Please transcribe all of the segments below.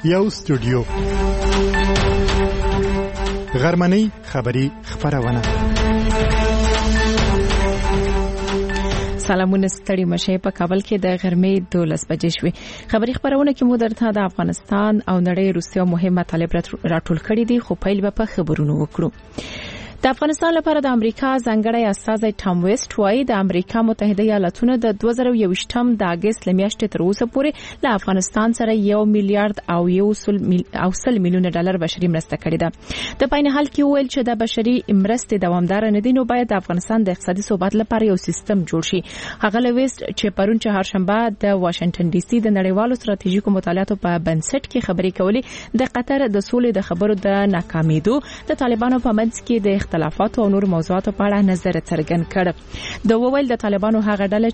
یو سټوډیو غرمنۍ خبری خبرونه. سلامونه ستړي مشه. په کابل کې د غرمې 12 بجې شوې. خبری خبرونه کې مو درته د افغانستان او نړۍ روسیا مهمه مطالب راټول کړي دي، خو پیل به په خبرونو وکړو. د افغانستان لپاره د امریکا ځانګړی استازی ټام ویسټ وايي د امریکا متحده ایالاتونو د 2021م د اگست لمیاشتې تر اوسه پورې له افغانستان سره 1 میلیارډ او 100 میلیون ډالر بشري مرسته کړې ده. د پاین حال کې ویل چې د بشري مرستې دوامدار نه دي، نو باید د افغانستان د اقتصادي ثبات لپاره یو سیستم جوړ شي. هغه ویسټ چې پرون چهارشنبه د واشنگټن ډي سي د نړیوالو ستراتیژیکو مطالعاتو په بنسټ کې خبرې کولې د قطر د سولې د خبرو د ناکامیدو د طالبانو په منځ کې د اختلافات او نور موضوعاتو په اړه نظر څرګند کړ. د وویل د طالبانو هغه ډله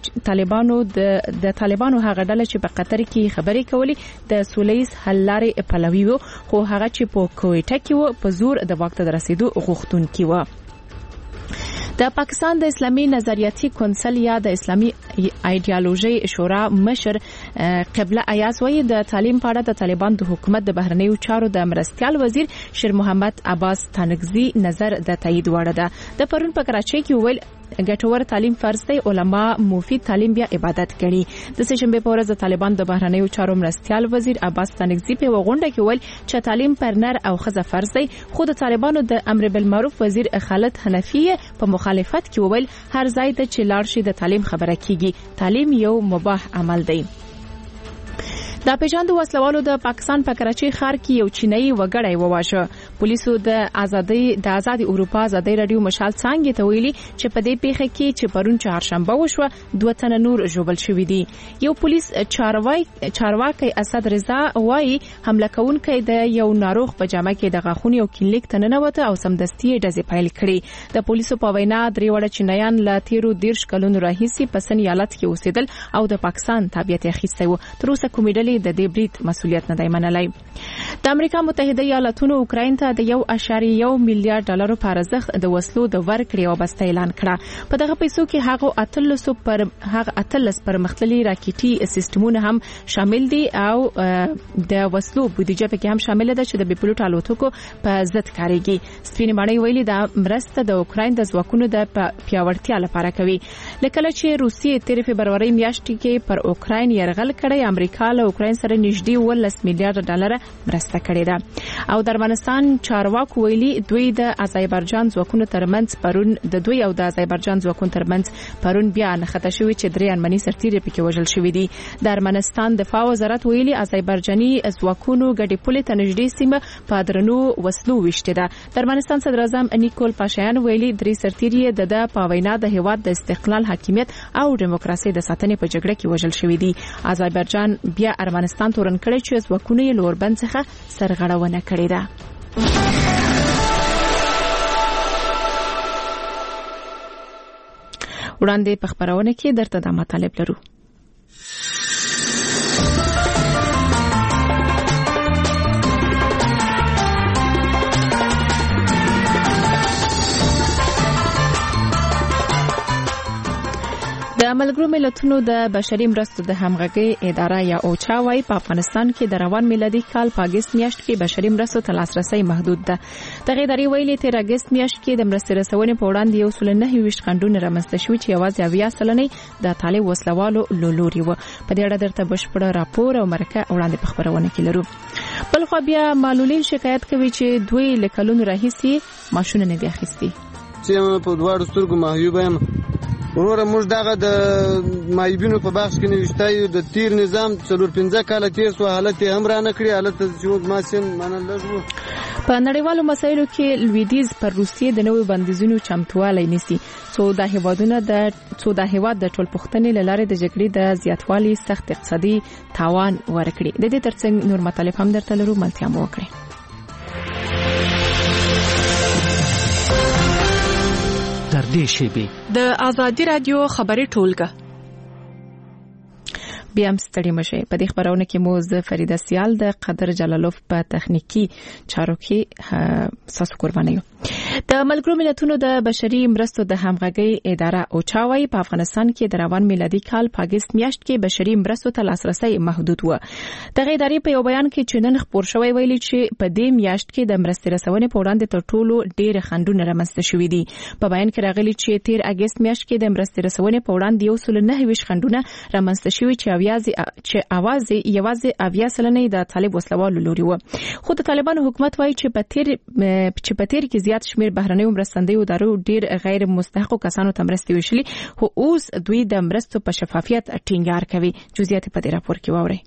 چې په قطر کې خبرې کولې د سولېز حل لارې پلوي وو، خو هغه چې په کویټه کې وو په زور د واک ته رسیدو غوښتونکي وو. د پاکستان د اسلامي نظریاتي کونسل یا د اسلامي ایډیالوژي شورا مشر قبله ایاز وايي د تعلیم په اړه د طالبان د حکومت د بهرنیو چارو د مرستيال وزیر شیر محمد عباس تنگزی نظر د تایید وړ ده. د پرون په کراچۍ کې ویل ګټور تعلیم فرض دی، علما مفید تعلیم بیا عبادت کړي. د سشنبه په ورځ د طالبان د بهرنیو چارو مرستيال وزیر عباس تنگزی په وغونډه کې ویل چې تعلیم پر نر او ښځه فرض دی، خو د طالبانو د امر بالمعروف وزیر خالد حنفی په مخالفت کې ویل هر ځای ته چې لاړ شي د تعلیم خبره کیږي، تعلیم یو مباح عمل دی. د پیژاندو وسلوالو د پاکستان په کراچۍ ښار کې یو چینایي وګړی وواژه. پولیسو د آزادي اروپا آزادي رادیو مشال څنګه ته ویلي چې په دې پیښه کې چې پرون چهارشنبه وشوه 2 تنه نور ژوبل شوي دي. یو پولیس چارواکي اسد رضا وايي حمله کوونکی د یو ناروغ په جامه کې د غاښونو یو کلینیک ته ننوته او سمدستي ډزې پیل کړې. د پولیسو په وینا درې وړه چینایان له تیرو 13 کلونو راهیسې په سن ایالت کې اوسېدل او د پاکستان تابعیت اخیستی و. تر اوسه کومې ډلې د دې برید مسؤلیت نه دی منلی. د امریکا متحده ایالاتونو اوکراین ته د 1.1 میلیارډ ډالر په ارزښت د وسلو د ورکړې وابسته اعلان کړه. په دغه پیسو کې هغه 13 پرمختللي راکټي سیستمونه هم شامل دي او د وسلو بودیجه په کې هم شامل ده چې د بیپلوټ الوتکو په ضد کاریږي. سپینې ماڼۍ ویلي دا مرسته د اوکراین د ځواکونو د پیاوړتیا لپاره کوي. لکه چې روسیې 13 فبرवरी میاشتې کې پر اوکراین يرغل کړی، امریکا له اوکراین سره نږدې 10 میلیارډ ډالر مرسته کړې ده. او د افغانستان چارواکو ویلي دوی د آذربایجان ځواکونو ترمنځ پرون بیا نښته شوې چې درې ارمني سرتیري پکې وژل شوې دي. د ارمنستان دفاع وزارت ویلي آذربایجاني ځواکونو ګډې پولې ته نږدې سیمه په درنو وسلو وشته ده. د ارمنستان صدر اعظم نیکول پاشایان ویلي درې سرتیري د پاوینا د هیواد د استقلال، حاکمیت او دیموکراسي د ساتنې په جګړه کې وژل شوې دي. آذربایجان بیا ارمنستان تورن کړی چې ځواکونه یې لوربند څخه سرغړونه کړې ده. وړاندې په خبرونه کې درته د مطالب لرو. د ملګرو ملتونو د بشري مرستو د همغږي اداره یا اوچا وايي په افغانستان کې د روان میلادي کال په اگست میاشت کې بشري مرستو ته لاسرسي محدود ده. دغه ادارې ویلي تیر اگست میاشت کې د مرستې رسونې په وړاندې 129 خندونه رامنځته شوي چې یوازې 80% د طالب وسلوالو لوري و. په دې اړه درته بشپړ راپور او مرکه وړاندې په خبرونه کې لرو. بل خو بیا معلولین شکایت کوي چې دوی لکلونو راهیسي ماشونه نه دي اخیستي. چې په دواړو سترګو محجوب یم. ورور موږ دغه د مایبینو په بخش کې نوښتایو د تیر نظام 4-5 کال تیر سو حالت هم را نه کړی، حالت چې ما سین منل لږو. په نړیوالو مسایلو کې لویدیز پر روسیې د نوو بندیزونو چمتووالی نیسي. څو د هیواد د ټولپوښتنې لاره د جګړې د زیاتوالي سخت اقتصادي تاوان ورکړي. د دې ترڅنګ نور مطالب هم درته لرو، ملتیا مو وکړئ. در دې شیبې د آزادي رادیو خبري ټولګه بیا هم ستړي مشه. په دې خبرونه کې مو ز فریده سیال د قدر جلالوف په تخنیکی چارو کې ساسو قربانیو. د ملګرو ملتونو د بشري مرستو د همغږي اداره اوچا وايي په افغانستان کې د روان میلادي کال په اگست میاشت کې بشري مرستو ته لاسرسي محدود و. دغه ادارې په یو بیان کې چې نن خبر شوی ویلي چې په دې میاشت کې د مرستې رسونې په وړاندې تر ټولو ډېر خنډونه رامنځته شوي دي. په بیان کې راغلي چې تیر اگست میاشت کې د مرستې رسونې په وړاندې 109 خنډونه رامنځته شوي چې اواز یوازې 80% د طالب وسلوالو لوري و. خو د طالبانو حکومت وايي چې په تیر کې زیات شمیر بهرنیو مرستندویو ادارو ډیر غیر مستحقو کسانو ته مرستې ویشلي، خو اوس دوی د مرستو په شفافیت ټینګار کوي. جزئیات په دې راپور کې واورئ.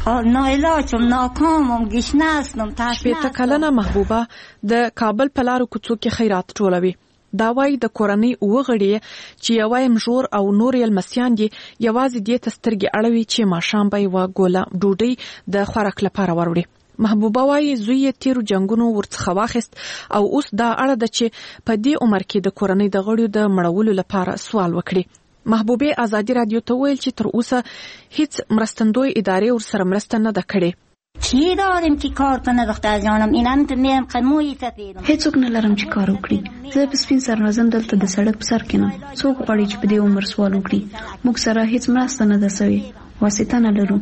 شپېته کلنه محبوبه د کابل په لارو کوڅو کې خیرات ټولوي. دا وايي د کورنۍ وغړي چې یوایم جوړ او نور لمسیان دي یوازې دې تسترګي اړوي چې ماښام به و ګوله ډوډۍ د خوراک لپاره وروړي. محبوبه وايي زوی یې تیرو جنگونو ورڅخه واخیست او اوس دا اړه ده چې په دې عمر کې د کورنۍ د غړیو د مړولو لپاره سوال وکړي. محبوبه ازادي رادیو ته ویل چې تر اوسه هیڅ مرستندوی ادارې ورسره مرسته نه ده کړې. چی داریم که کار کنه دختر جانم اینم ته میرم قدموی سفیدم هیڅوک نه لرم چې کار وکړي. زه په سپین سر راځم دلته د سړک په سر کې نه. څوک غواړي چې په دې عمر سوال وکړي؟ موږ سره هیڅ مرسته نه ده سوې، واسطه نه لرو.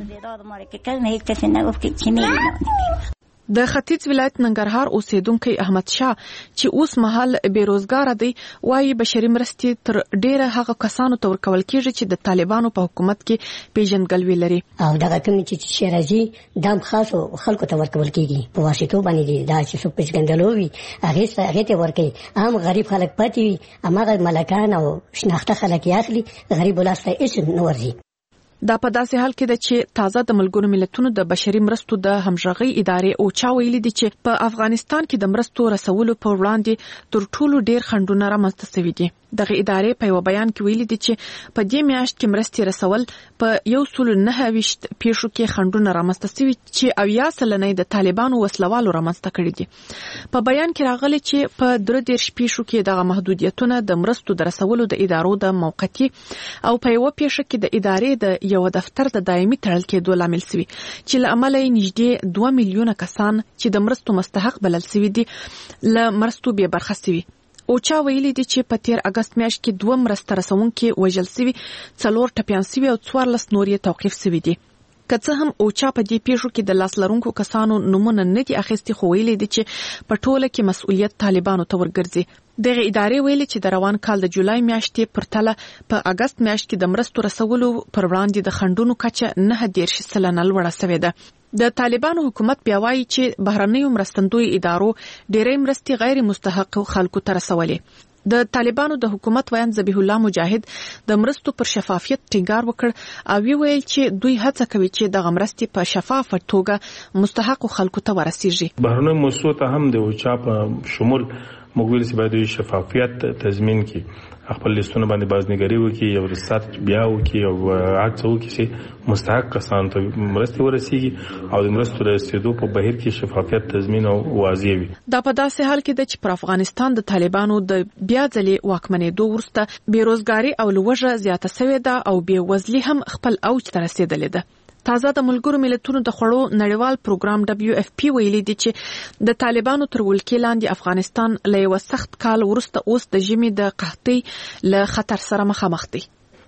د ختیځ ولایت ننګرهار اوسیدونکو احمد شاه چې اوس مهال بیروزګار دی وايي بشري مرستې تر ډیره هغه کسانو ته ورکول کیږي چې د طالبانو په حکومت کې پیژندګلوي لري. او دغه کوم چې راځي دام خاصو خلکو ته ورکول کیږي په واسطو باندې دا چې څوک پیژندګلوي هغه ته ورکي. عام غریب خلک پاتې وي، اماغه ملکان او شناخته خلک یې اخلي، غریب ولاسته هیڅ نه ورځي. دا په داسې حال کې ده چې تازه د ملګرو ملتونو د بشري مرستو د همغږي ادارې اوچا ویلي دي چې په افغانستان کې د مرستو رسولو په وړاندې تر ټولو ډیر خنډونه رامنځته شوي دي. دغه ادارې په یو بیان کې ویلي دي چې په دې میاشت کې مرستې رسول په 129 پیښو کې خنډونه رامنځته شوي چې 80% د طالبانو وسلوالو رامنځته کړي دي. په بیان کې راغلي چې په 33 پیښو کې دغه محدودیتونه د مرستو د رسولو د ادارو د موقتی او په یو پیښه کې د ادارې د یو دفتر د دایمي تړل کېدو لامل شوی چې له امله یې نږدې 2 میلیونه کسان چې د مرستو مستحق بلل شوي دي له مرستو بې برخه شوي. اوچا ویلي دي چې په تیر اگست میاشت کې 2 مرسته رسونکي وژل شوي، 4 ټپیان شوي او 14 نور یې توقیف شوي دي. که څه هم اوچا په دې پیښو کې د لاس لرونکو کسانو نومونه نه دي اخیستي، خو ویلي دي چې په ټوله کې مسؤلیت طالبانو ته ورګرځي. دغه ادارې ویلي چې د روان کال د جولای میاشتې پرتله په اگست میاشت کې د مرستو رسولو پر وړاندې د خنډونو کچه 9% لوړه شوې ده. د طالبانو حکومت بیا وایي چې بهرنیو مرستندوی ادارو ډېرې مرستې غیر مستحق خلکو ته رسولې. د طالبانو د حکومت ویان ذبیح الله مجاهد د مرستو پر شفافیت ټینګار وکړ او ویل چې دوی هڅه کوي چې د مرستې په شفافه توګه مستحق خلکو ته ورسیږي. بهرنیو مرستو ته هم د اوچا په شمول موږ ویل چې باید شفافیت تضمین کړي، خپل لیستونه باندې بازنګري وکړي، یو ریسرچ بیا وکړي او هڅه وکړي چې مستحق کسانو ته مرستې ورسیږي او د مرستو رسیدو په بهیر کې شفافیت تضمین او واضح وي. دا په داسې حال کې ده چې پر افغانستان د طالبانو د بیا ځلې واکمنېدو وروسته بیروزګاري او لوږه زیاته شوې ده او بېوزلي هم خپل اوج ته رسېدلې ده. تازه د ملګرو ملتونو د خوړو نړیوال پروګرام WFP ویلي دي چې د طالبانو تر ولکې لاندې افغانستان له یو سخت کال وروسته اوس د ژمي د قحطۍ له خطر سره مخامخ دی.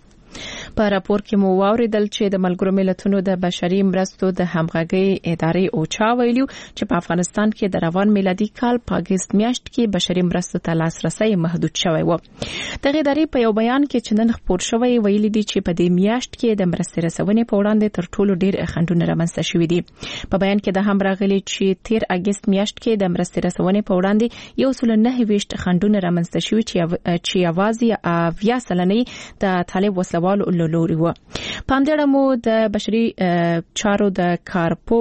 په راپور کې مو واوریدل چې د ملګرو ملتونو د بشري مرستو د همغږي ادارې اوچا ویلو چې په افغانستان کې د روان میلادي کال په اگست میاشت کې بشري مرستو ته لاسرسي محدود شوی و. دغه ادارې په یو بیان کې چې نن خبر شوی ویلي دي چې په دې میاشت کې د مرستې رسونې په وړاندې تر ټولو ډیر خنډونه رامنځته شوي دي. په بیان کې د هم راغلي چې تیر اگست میاشت کې د مرستې رسونې په وړاندې 129 خنډونه رامنځته شوي چې یوازې 80% د طالب وسلوالو لوري و. په همدې اړه مو د بشري چارو د کارپو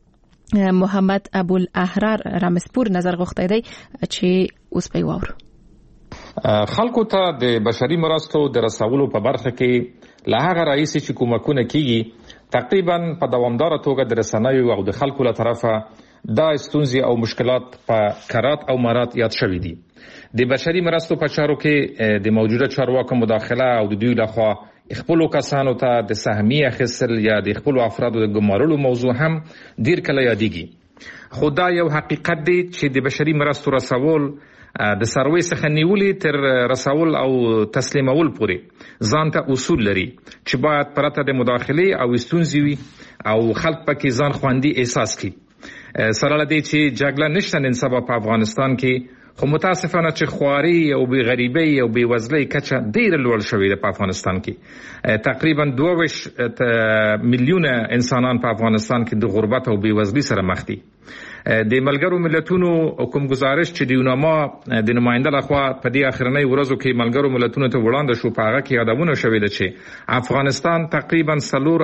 محمد ابو الاحرار رامسپور نظر غوښتی دی چې اوس په واورو. خلکو ته د بشري مرستو د رسولو په برخه کې له هغه رئیس چې کومکونه کیږي تقریبا په دوامدار توګه د رسنیو او د خلکو له طرفه دا ستونزې او مشکلات په کرات او مرات یاد شوي دي. د بشري مرستو په چارو کې د موجوده چارواکو مداخله او د دوی لخوا خپل کسانو ته د سهمیه اخیستل یا د خپل افرادو د ګمارلو موضوع هم ډیر کله یادېږي. خو دا یو حقیقت دی چې د بشري مرستو رسول د سروي څخه نیولې تر رسول او تسلیمول پورې ځان ته اصول لري چې باید پرته د مداخله او ستونزې وي او خلک پکې ځان خوندي احساس کړي. سره لدی چې جګړه نشته نن سبا په افغانستان کې، خو متاسفانه چې خواري او بې غریبۍ او بې وزلۍ کچه ډېره لوړ شوې ده په افغانستان کې. تقریبا 22 میلیونه انسانان په افغانستان کې د غربت او بې وزلۍ سره مخ دي. د ملګرو ملتونو کوم گزارش چې د یوناما د نماینده لخوا په دې اخرنۍ ورځو کې ملګرو ملتونو ته وړاندې شو، په هغه کې یادونه شوې ده چې افغانستان تقریبا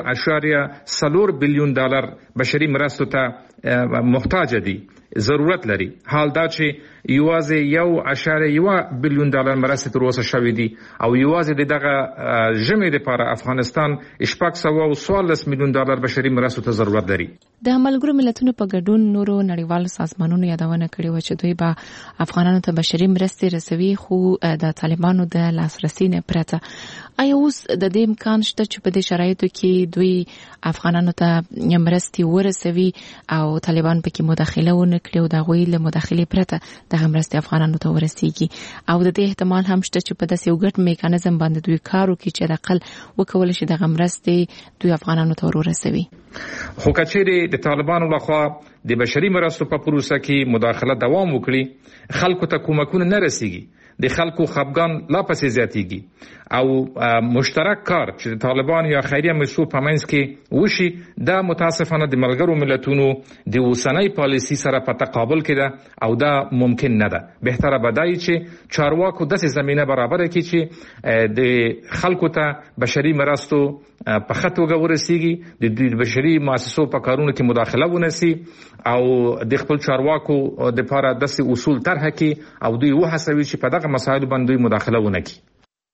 4.4 بلیون ډالر بشري مرستو ته محتاج دي، ضرورت لري. حال دا چې یوازې 1.1 بلیون ډالر مرستې تر اوسه شوې دي او یوازې دغه ژمې لپاره افغانستان 414 میلیون ډالر بشري مرستو ته ضرورت لري. د ملګرو ملتونو په ګډون نورو نړیوالو سازمانونو یادونه کړې و چې دوی به افغانانو ته بشري مرستې رسوي، خو د طالبانو د لاسرسي نه پرته. آیا اوس د دې امکان شته چې په دې شرایطو کې دوی افغانانو ته مرستې ورسوي او طالبان پکې مداخله ونه کړي او د هغوی له مداخلې پرته دغه مرستې افغانانو ته ورسیږي؟ او د دې احتمال هم شته چې په داسې یو ګډ میکانیزم باندې دوی کار وکړي چې د اقل وکولی شي دغه مرستې دوی افغانانو ته ورسوي. خو کچېرې د طالبانو لخوا د بشري مرستو په پروسه کې مداخله دوام وکړي، خلکو ته کومکونه نه رسیږي، د خلکو خپګان لا پسې زیاتېږي او مشترک کار چې د طالبان یا خیریه مسو په منځ کې وشي، دا متاسفانه د ملګرو ملتونو د اوسنۍ پالیسي سره په تقابل کې ده او دا ممکن نه ده. بهتره بدای چې چارواکو داسې زمینه برابر کړي چې د خلکو ته بشري مرستو په ښه توګه ورسیږي، د بشري مؤسسو په کارونو کې مداخله ونسي او د خپل چارواکو د لپاره داسې اصول طرح کړي او دوی وهڅوي چې په دغه مسایلو باندې مداخله ونه کړي.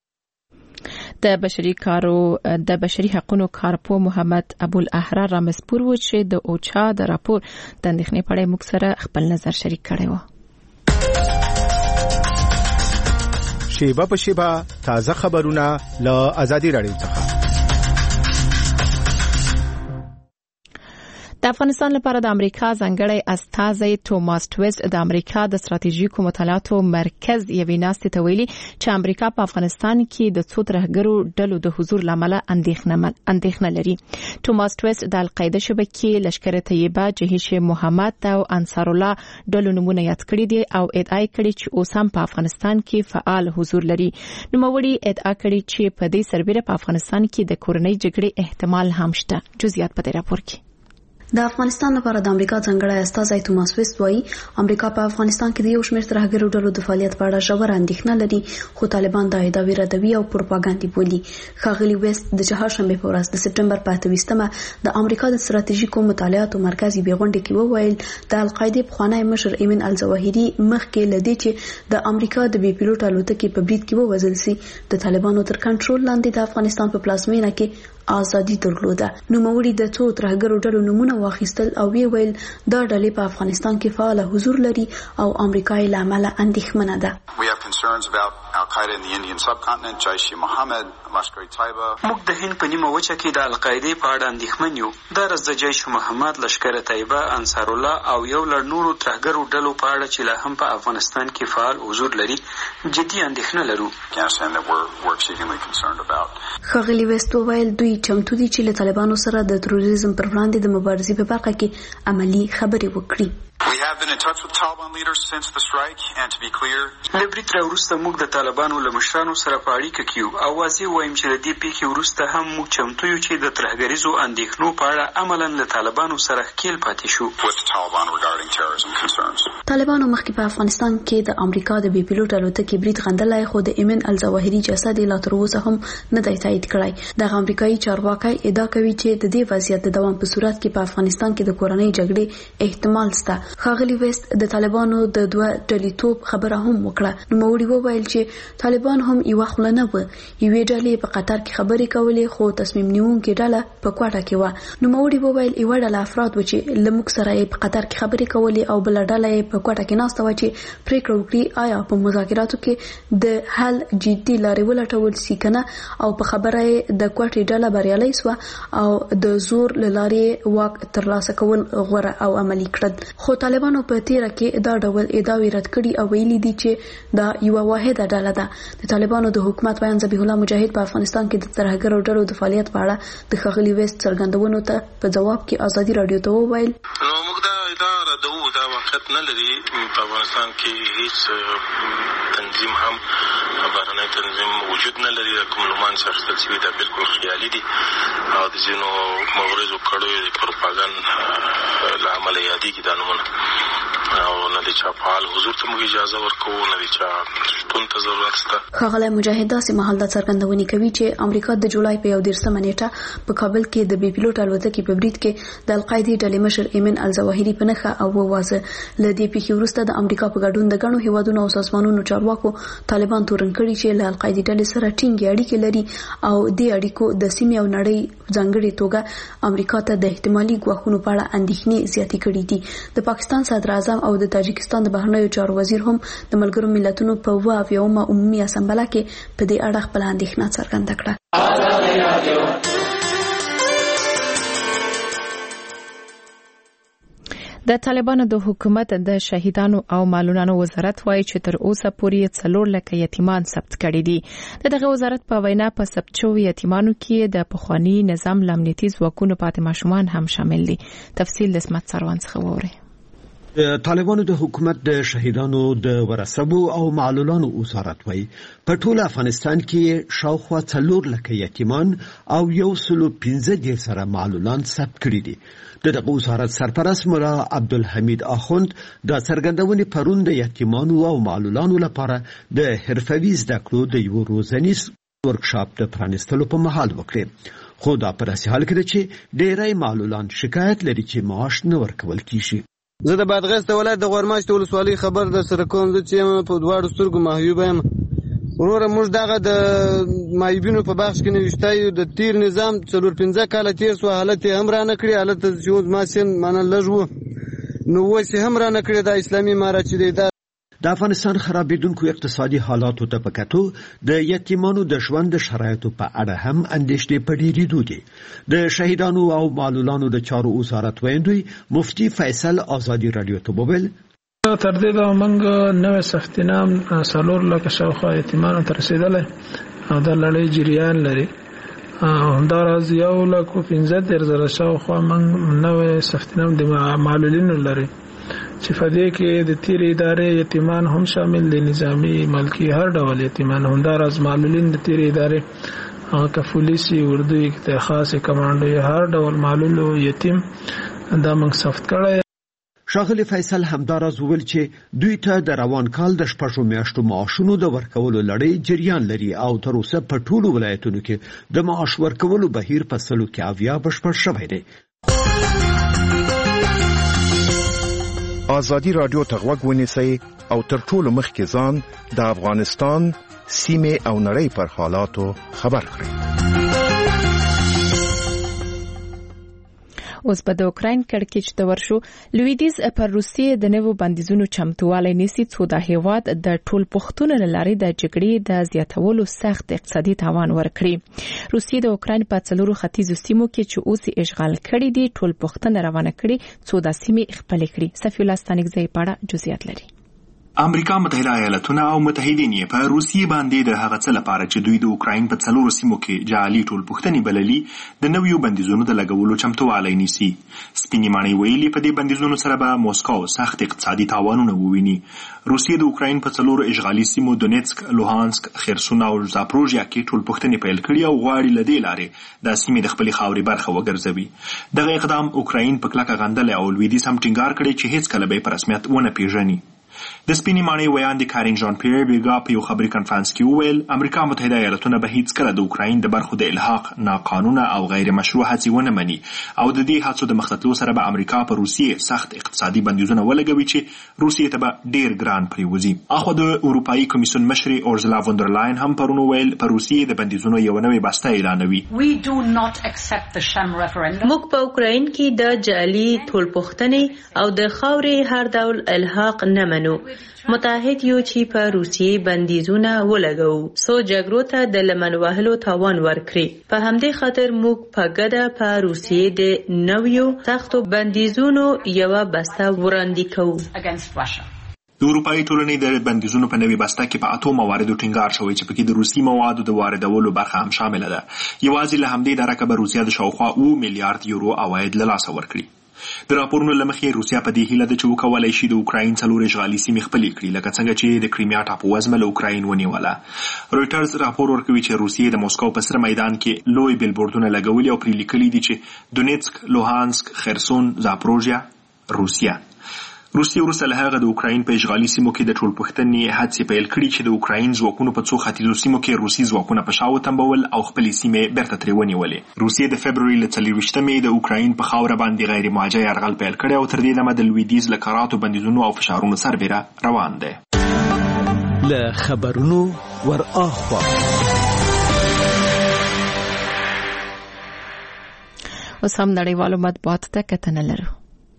د بشري حقوقو کارپو محمد ابوالاحرار رامسپور و چې د اوچا د راپور د اندېښنې په اړه موږ سره خپل نظر شریک کړی و. شیبه په شیبه تازه خبرونه له ازادي رادیو څخه. د افغانستان لپاره د امریکا ځانګړی استازی توماس ټویست د امریکا د ستراتیژیکو مطالعاتو مرکز یوې ناستې ته ویلي چې امریکا په افغانستان کې د څو ترهګرو ډلو د حضور لامل اندېښنه لري. توماس ټویست د القاعده شبکې لشکره طیبه، جهیش محمد او انصار الله ډلو نمونه یاد کړي دي او ادعا کړې چې اوس هم په افغانستان کې فعال حضور لري. نوموړي ادعا کړې چې په دې سربېره په افغانستان کې د کورنۍ جګړې احتمال هم شته. جزئیات په دې راپور کې. د افغانستان لپاره د امریکا ځانګړی استازی توماس ویست وایي امریکا په افغانستان کې د یو شمېر ترهګرو ډلو د فعالیت په اړه ژوره اندېښنه لري، خو طالبان دا ادعاوې ردوي او پروپاګاندا بولي. ښاغلي ویست د چهارشنبې په ورځ د سپټمبر په 28مه د امریکا د ستراتیژیکو مطالعاتو مرکز یې غونډه کې وویل د القاعده پخوانی مشر ایمن الظواهري مخکې لدی چې د امریکا د بي پیلوټ الوتکې په برید کې ووژل شي د طالبانو تر کنټرول لاندې د افغانستان په پلازمینه کې ازادي درلوده. نوموړي د څو ترهګرو ډلو نمونه واخیستل او ویل دا ډلې په افغانستان کې فعال حضور لري او امریکا یې له امله اندېښمنه ده. موږ د هند په نیمه وچه کې د القاعده په اړه اندېښمن یو. دا رز د جیش محمد، لشکره طیبه، انصار الله او یو لړ نورو ترهګرو ډلو په اړه چې لا هم په افغانستان کې فعال حضور لري جدي اندېښنه لرو. ښاغلي ویست وویل دوی چمتو دي چې له طالبانو سره د تروریزم پر وړاندې د مبارزې په برخه کې عملی خبرې وکړي. له برید راوروسته موږ د طالبانو له مشرانو سره په اړیکه کې یو او واضح وایم چې د دې پیښې وروسته هم موږ چمتو یو چې د ترهګریزو اندېښنو په اړه عملاً له طالبانو سره ښکیل پاتې شو. طالبانو مخکې په افغانستان کې د امریکا د بي پیلوټ الوتکې برید غندلی، خو د ایمن الظواهري جسد یې لا تر اوسه هم نه دی تایید کړی. دغه امریکایي چارواکی ادعا کوي چې د دې وضعیت د دوام په صورت کې په افغانستان کې د کورنۍ جګړې احتمال شته. ښاغلي ښاغلي ویست د طالبانو د دوه ډلېتوب خبره هم وکړه. نوموړي وویل چې طالبان هم یوه خوله نه وه. یوې ډلې په قطر کې خبرې کولې خو تصمیم نیونکې ډله په کوټه کې وه. نوموړي وویل یوه ډله افراد و چې له موږ سره یې په قطر کې خبرې کولې او بله ډله یې په کوټه کې ناسته وه چې پریکړه وکړي آیا په مذاکراتو کې د حل جدي لارې ولټول سي که نه، او په خبره یې د کوټې ډله بریالۍ سوه او د زور له لارې واک ترلاسه کول غوره او عملي کړل. خو طالبانو په تیره کې دا ډول ادعاوې رد کړي او ویلي دي چې دا یوه واحده ډله ده. د طالبانو د حکومت ویان ذبیح الله مجاهد په افغانستان کې د ترهګرو ډلو د فعالیت په اړه د ښاغلي ویست څرګندونو ته په جواب کې ازادي راډیو ته وویل موږ دا ردوو، دا واقعیت نه لري. په افغانستان کې هیڅ تنظیم هم بهرنی تنظیم وجود نه لري. کوم نومان چې اخیستل شوي دا بالکل خیالي دي او د ځینو مغرضو کړیو د پروپاګند له امله یادېږي دا نومونه، او نه د چا فعال حضور ته موږ اجازه ورکوو، نه د چا شتون ته ضرورت شته. ښاغلی مجاهد داسې مهال دا څرګندونې کوي چې امریکا د جولای په 11 نیټه په کابل کې د بې پیلوټ الوتکې په برید کې د القاعدې ډلې مشر ایمن الظواهري په نښه او ووازه. له دې پیښې وروسته د امریکا په ګډون د ګڼو هیوادونو او سازمانونو چارواکو طالبان تورن کړي چې له القاعدې ډلې سره ټینګې اړیکې لري او دې اړیکو د سیمې او نړۍ ځانګړې توګه امریکا ته د احتمالي ګواښونو په اړه اندېښنې زیاتې کړي دي. د پاکستان صدر اعظم او د تاجکستان د بهرنیو چارو وزیر هم د ملګرو ملتونو په اویاومه عمومي اسامبله کې په دې اړه خپل اندېښنه څرګنده کړه. د طالبانو د حکومت د شهیدانو او معلولانو وزارت وایي چې تر اوسه پورې 4 لکه یتیمان ثبت کړي دي. دغه وزارت په وینا په ثبت شوو یتیمانو کې د پخوانی نظام امنیتي ځواکونو پاتې ماشومان هم شامل دي. تفصیل د اسمت سروان څخه ووري. طالبانو د حکومت د شهیدانو د ورثبو او معلولانو وزارت وایي په ټول افغانستان کې شاوخوا 4 لکه یتیمان او 115 سره معلولان ثبت کړي دي. دغه وزارت سرپرست مولا عبدالحمید اخوند د څرګندونې پرون د یتیمانو او معلولانو لپاره د حرفوي زده کړو د یو روزنیز ورکشاپ د پرانیستلو په مهال وکړي. خو دا په داسې حال کې ده چې ډېری معلولان شکایت لري چې معاش نه ورکول کیږي. زه د بادغیس ولایت د غورماشت ولسوالۍ خبر در سره کوم، زه چې په دواړو سترګو محیوب یم. وروره موږ دغه د مایبینو په بخش کې نوشتایو د تیر نظام 4-5 کاله تیر سو، حالت یې هم رانه کړي. حالت چې ما سین مانه لږ و نو اوس یې هم رانه کړي. د اسلامي امارت چې دی د افغانستان خرابېدونکو اقتصادي حالاتو ته په کتو د یتیمانو د ژوند شرایطو په اړه هم اندېښنې په ډېرېدو دي. د شهیدانو او معلولانو د چارو وزارت ویاندوی مفتي فیصل ازادي راډیو ته وویل تر دې دا موږ نوې سختینام 4 لکه شاوخوا یتیمانو ته رسېدلی او دا لړۍ جریان لري. همداراز 1,15,000 شاوخوا موږ نوې سختینام د معلولینو لري چې په دې کې د تیر ادارې یتیمان هم شامل دي، نظامی ملکی هر ډول یتیمان. همداراز معلولین د تیر ادارې که پولیسي اردو کې خاصه کمانډو هر ډول معلول یتیم دا موږ ثبت کړی. ښاغلي فیصل همداراز وویل چې دوی ته د روان کال د 6 میاشتو معاشونو د ورکولو لړۍ جریان لري او تر اوسه په ټولو ولایتونو کې د معاش ورکولو بهیر په سلو کې 80 بشپړ شوی دی. ازادي راډیو ته غوږ ونیسئ او تر ټولو مخکې ځان د افغانستان سیمې او نړۍ پر حالاتو خبر کړئ. اوس په د اوکراین کړکېچ د ورشو لویدیز پر روسیې د نوو بندیزونو چمتووالی نیسي څو د هیواد د ټول پښتون لاري د جګړې د زیاتولو سخت اقتصادي تاوان ورکړي. روسیې د اوکراین په 4 ختیځو سیمو کې چې اوس اشغال کړي دي ټول پښتون روانه کړي څو د سیمې خپل کړي. صفی الله ستانکزی پاړه جزئیات لري. امریکا متحده ایالاتونه او متحدین یې په روسیې باندې د هغه څه لپاره چې دوی د اوکراین په 4 سیمو کې جعلي ټولپوښتنې بللي د نویو بندیزونو د لګولو چمتووالی نیسي. سپینې ماڼۍ ویلي په دې بندیزونو سره به موسکو سخت اقتصادي تاوانونه وویني. روسیې د اوکراین په 4 اشغالي سیمو دونیتسک، لوهانسک، خرسون او زاپروژیا کې ټولپوښتنې پیل کړي او غواړي له دې لارې د سیمې د خپلې خاورې برخه وګرځوي. دغه اقدام اوکراین په کلکه غندلی او لویدیځ هم ټینګار کړی چې هیڅ کله به په رسمیت ونه پیژني. د سپینې ماڼۍ ویاندې کارین ژان پیر بیګا په یو خبري کنفرانس کې وویل امریکا متحده ایالاتونه به هیڅکله د اوکراین د برخو د الحاق ناقانونه او غیر مشروع هڅې ونه مني او د دې هڅو د مخ ته تلو سره به امریکا په روسیې سخت اقتصادي بندیزونه ولګوي چې روسیې ته به ډیر ګران پریوزي. اخو د اروپایي کمیسیون مشري اورزلا فون در لاین هم پرون ویل په روسیې د بندیزونو یو نوې بسته اعلانوي. موږ په اوکراین کې د جعلي ټولپوښتنې او د خاورې هر ډول الحاق نه منو. متحد یو چې په روسیې بندیزونه ولګو سو جګړو ته د لمن وهلو توان ورکړي. په همدې خاطر موږ په ګډه په روسیې د نویو سختو بندیزونو یو بسته وړاندې کوو. د اروپایي ټولنې د بندیزونو په نوې بسته کې په 8 مواردو ټینګار شوی چې پکې د روسي موادو د واردولو برخه هم شامله ده. یوازې له همدې درکه به روسیا د شاوخوا 2 میلیارډ یورو عواید له لاسه ورکړي. د راپورونو له مخې روسیا په دې هیله ده چې وکولای شي د اوکراین 4 اشغالي سیمې خپلې کړي لکه څنګه چې د کریمیا ټاپووزمه له اوکراین ونیوله. رویټرز راپور ورکوي چې روسیې د موسکو په سره میدان کې لوی بیلبورډونه لګولي او پرې لیکلي دي چې دونیتسک، لوهانسک، خرسون، زاپروژیا روسیا. روسیه وروسته له هغه د اوکراین په اشغالي سیمو کې د ټولپوښتنې هڅې پیل کړي چې د اوکراین ځواکونو په 2 ختیځو سیمو کې روسي ځواکونه په شا وتمبول او خپلې سیمې بیرته ترې ونیولې. روسیې د فبروري له 24مې د اوکراین په خاوره باندې غیر موجه یرغل پیل کړی او تر دې دمه د لویدیځ له کاراتو بندیزونو او فشارونو سربېره روان دی. له خبرونو ور اخوا اوس هم نړیوالو مطبوعاتو ته کتنه لرو.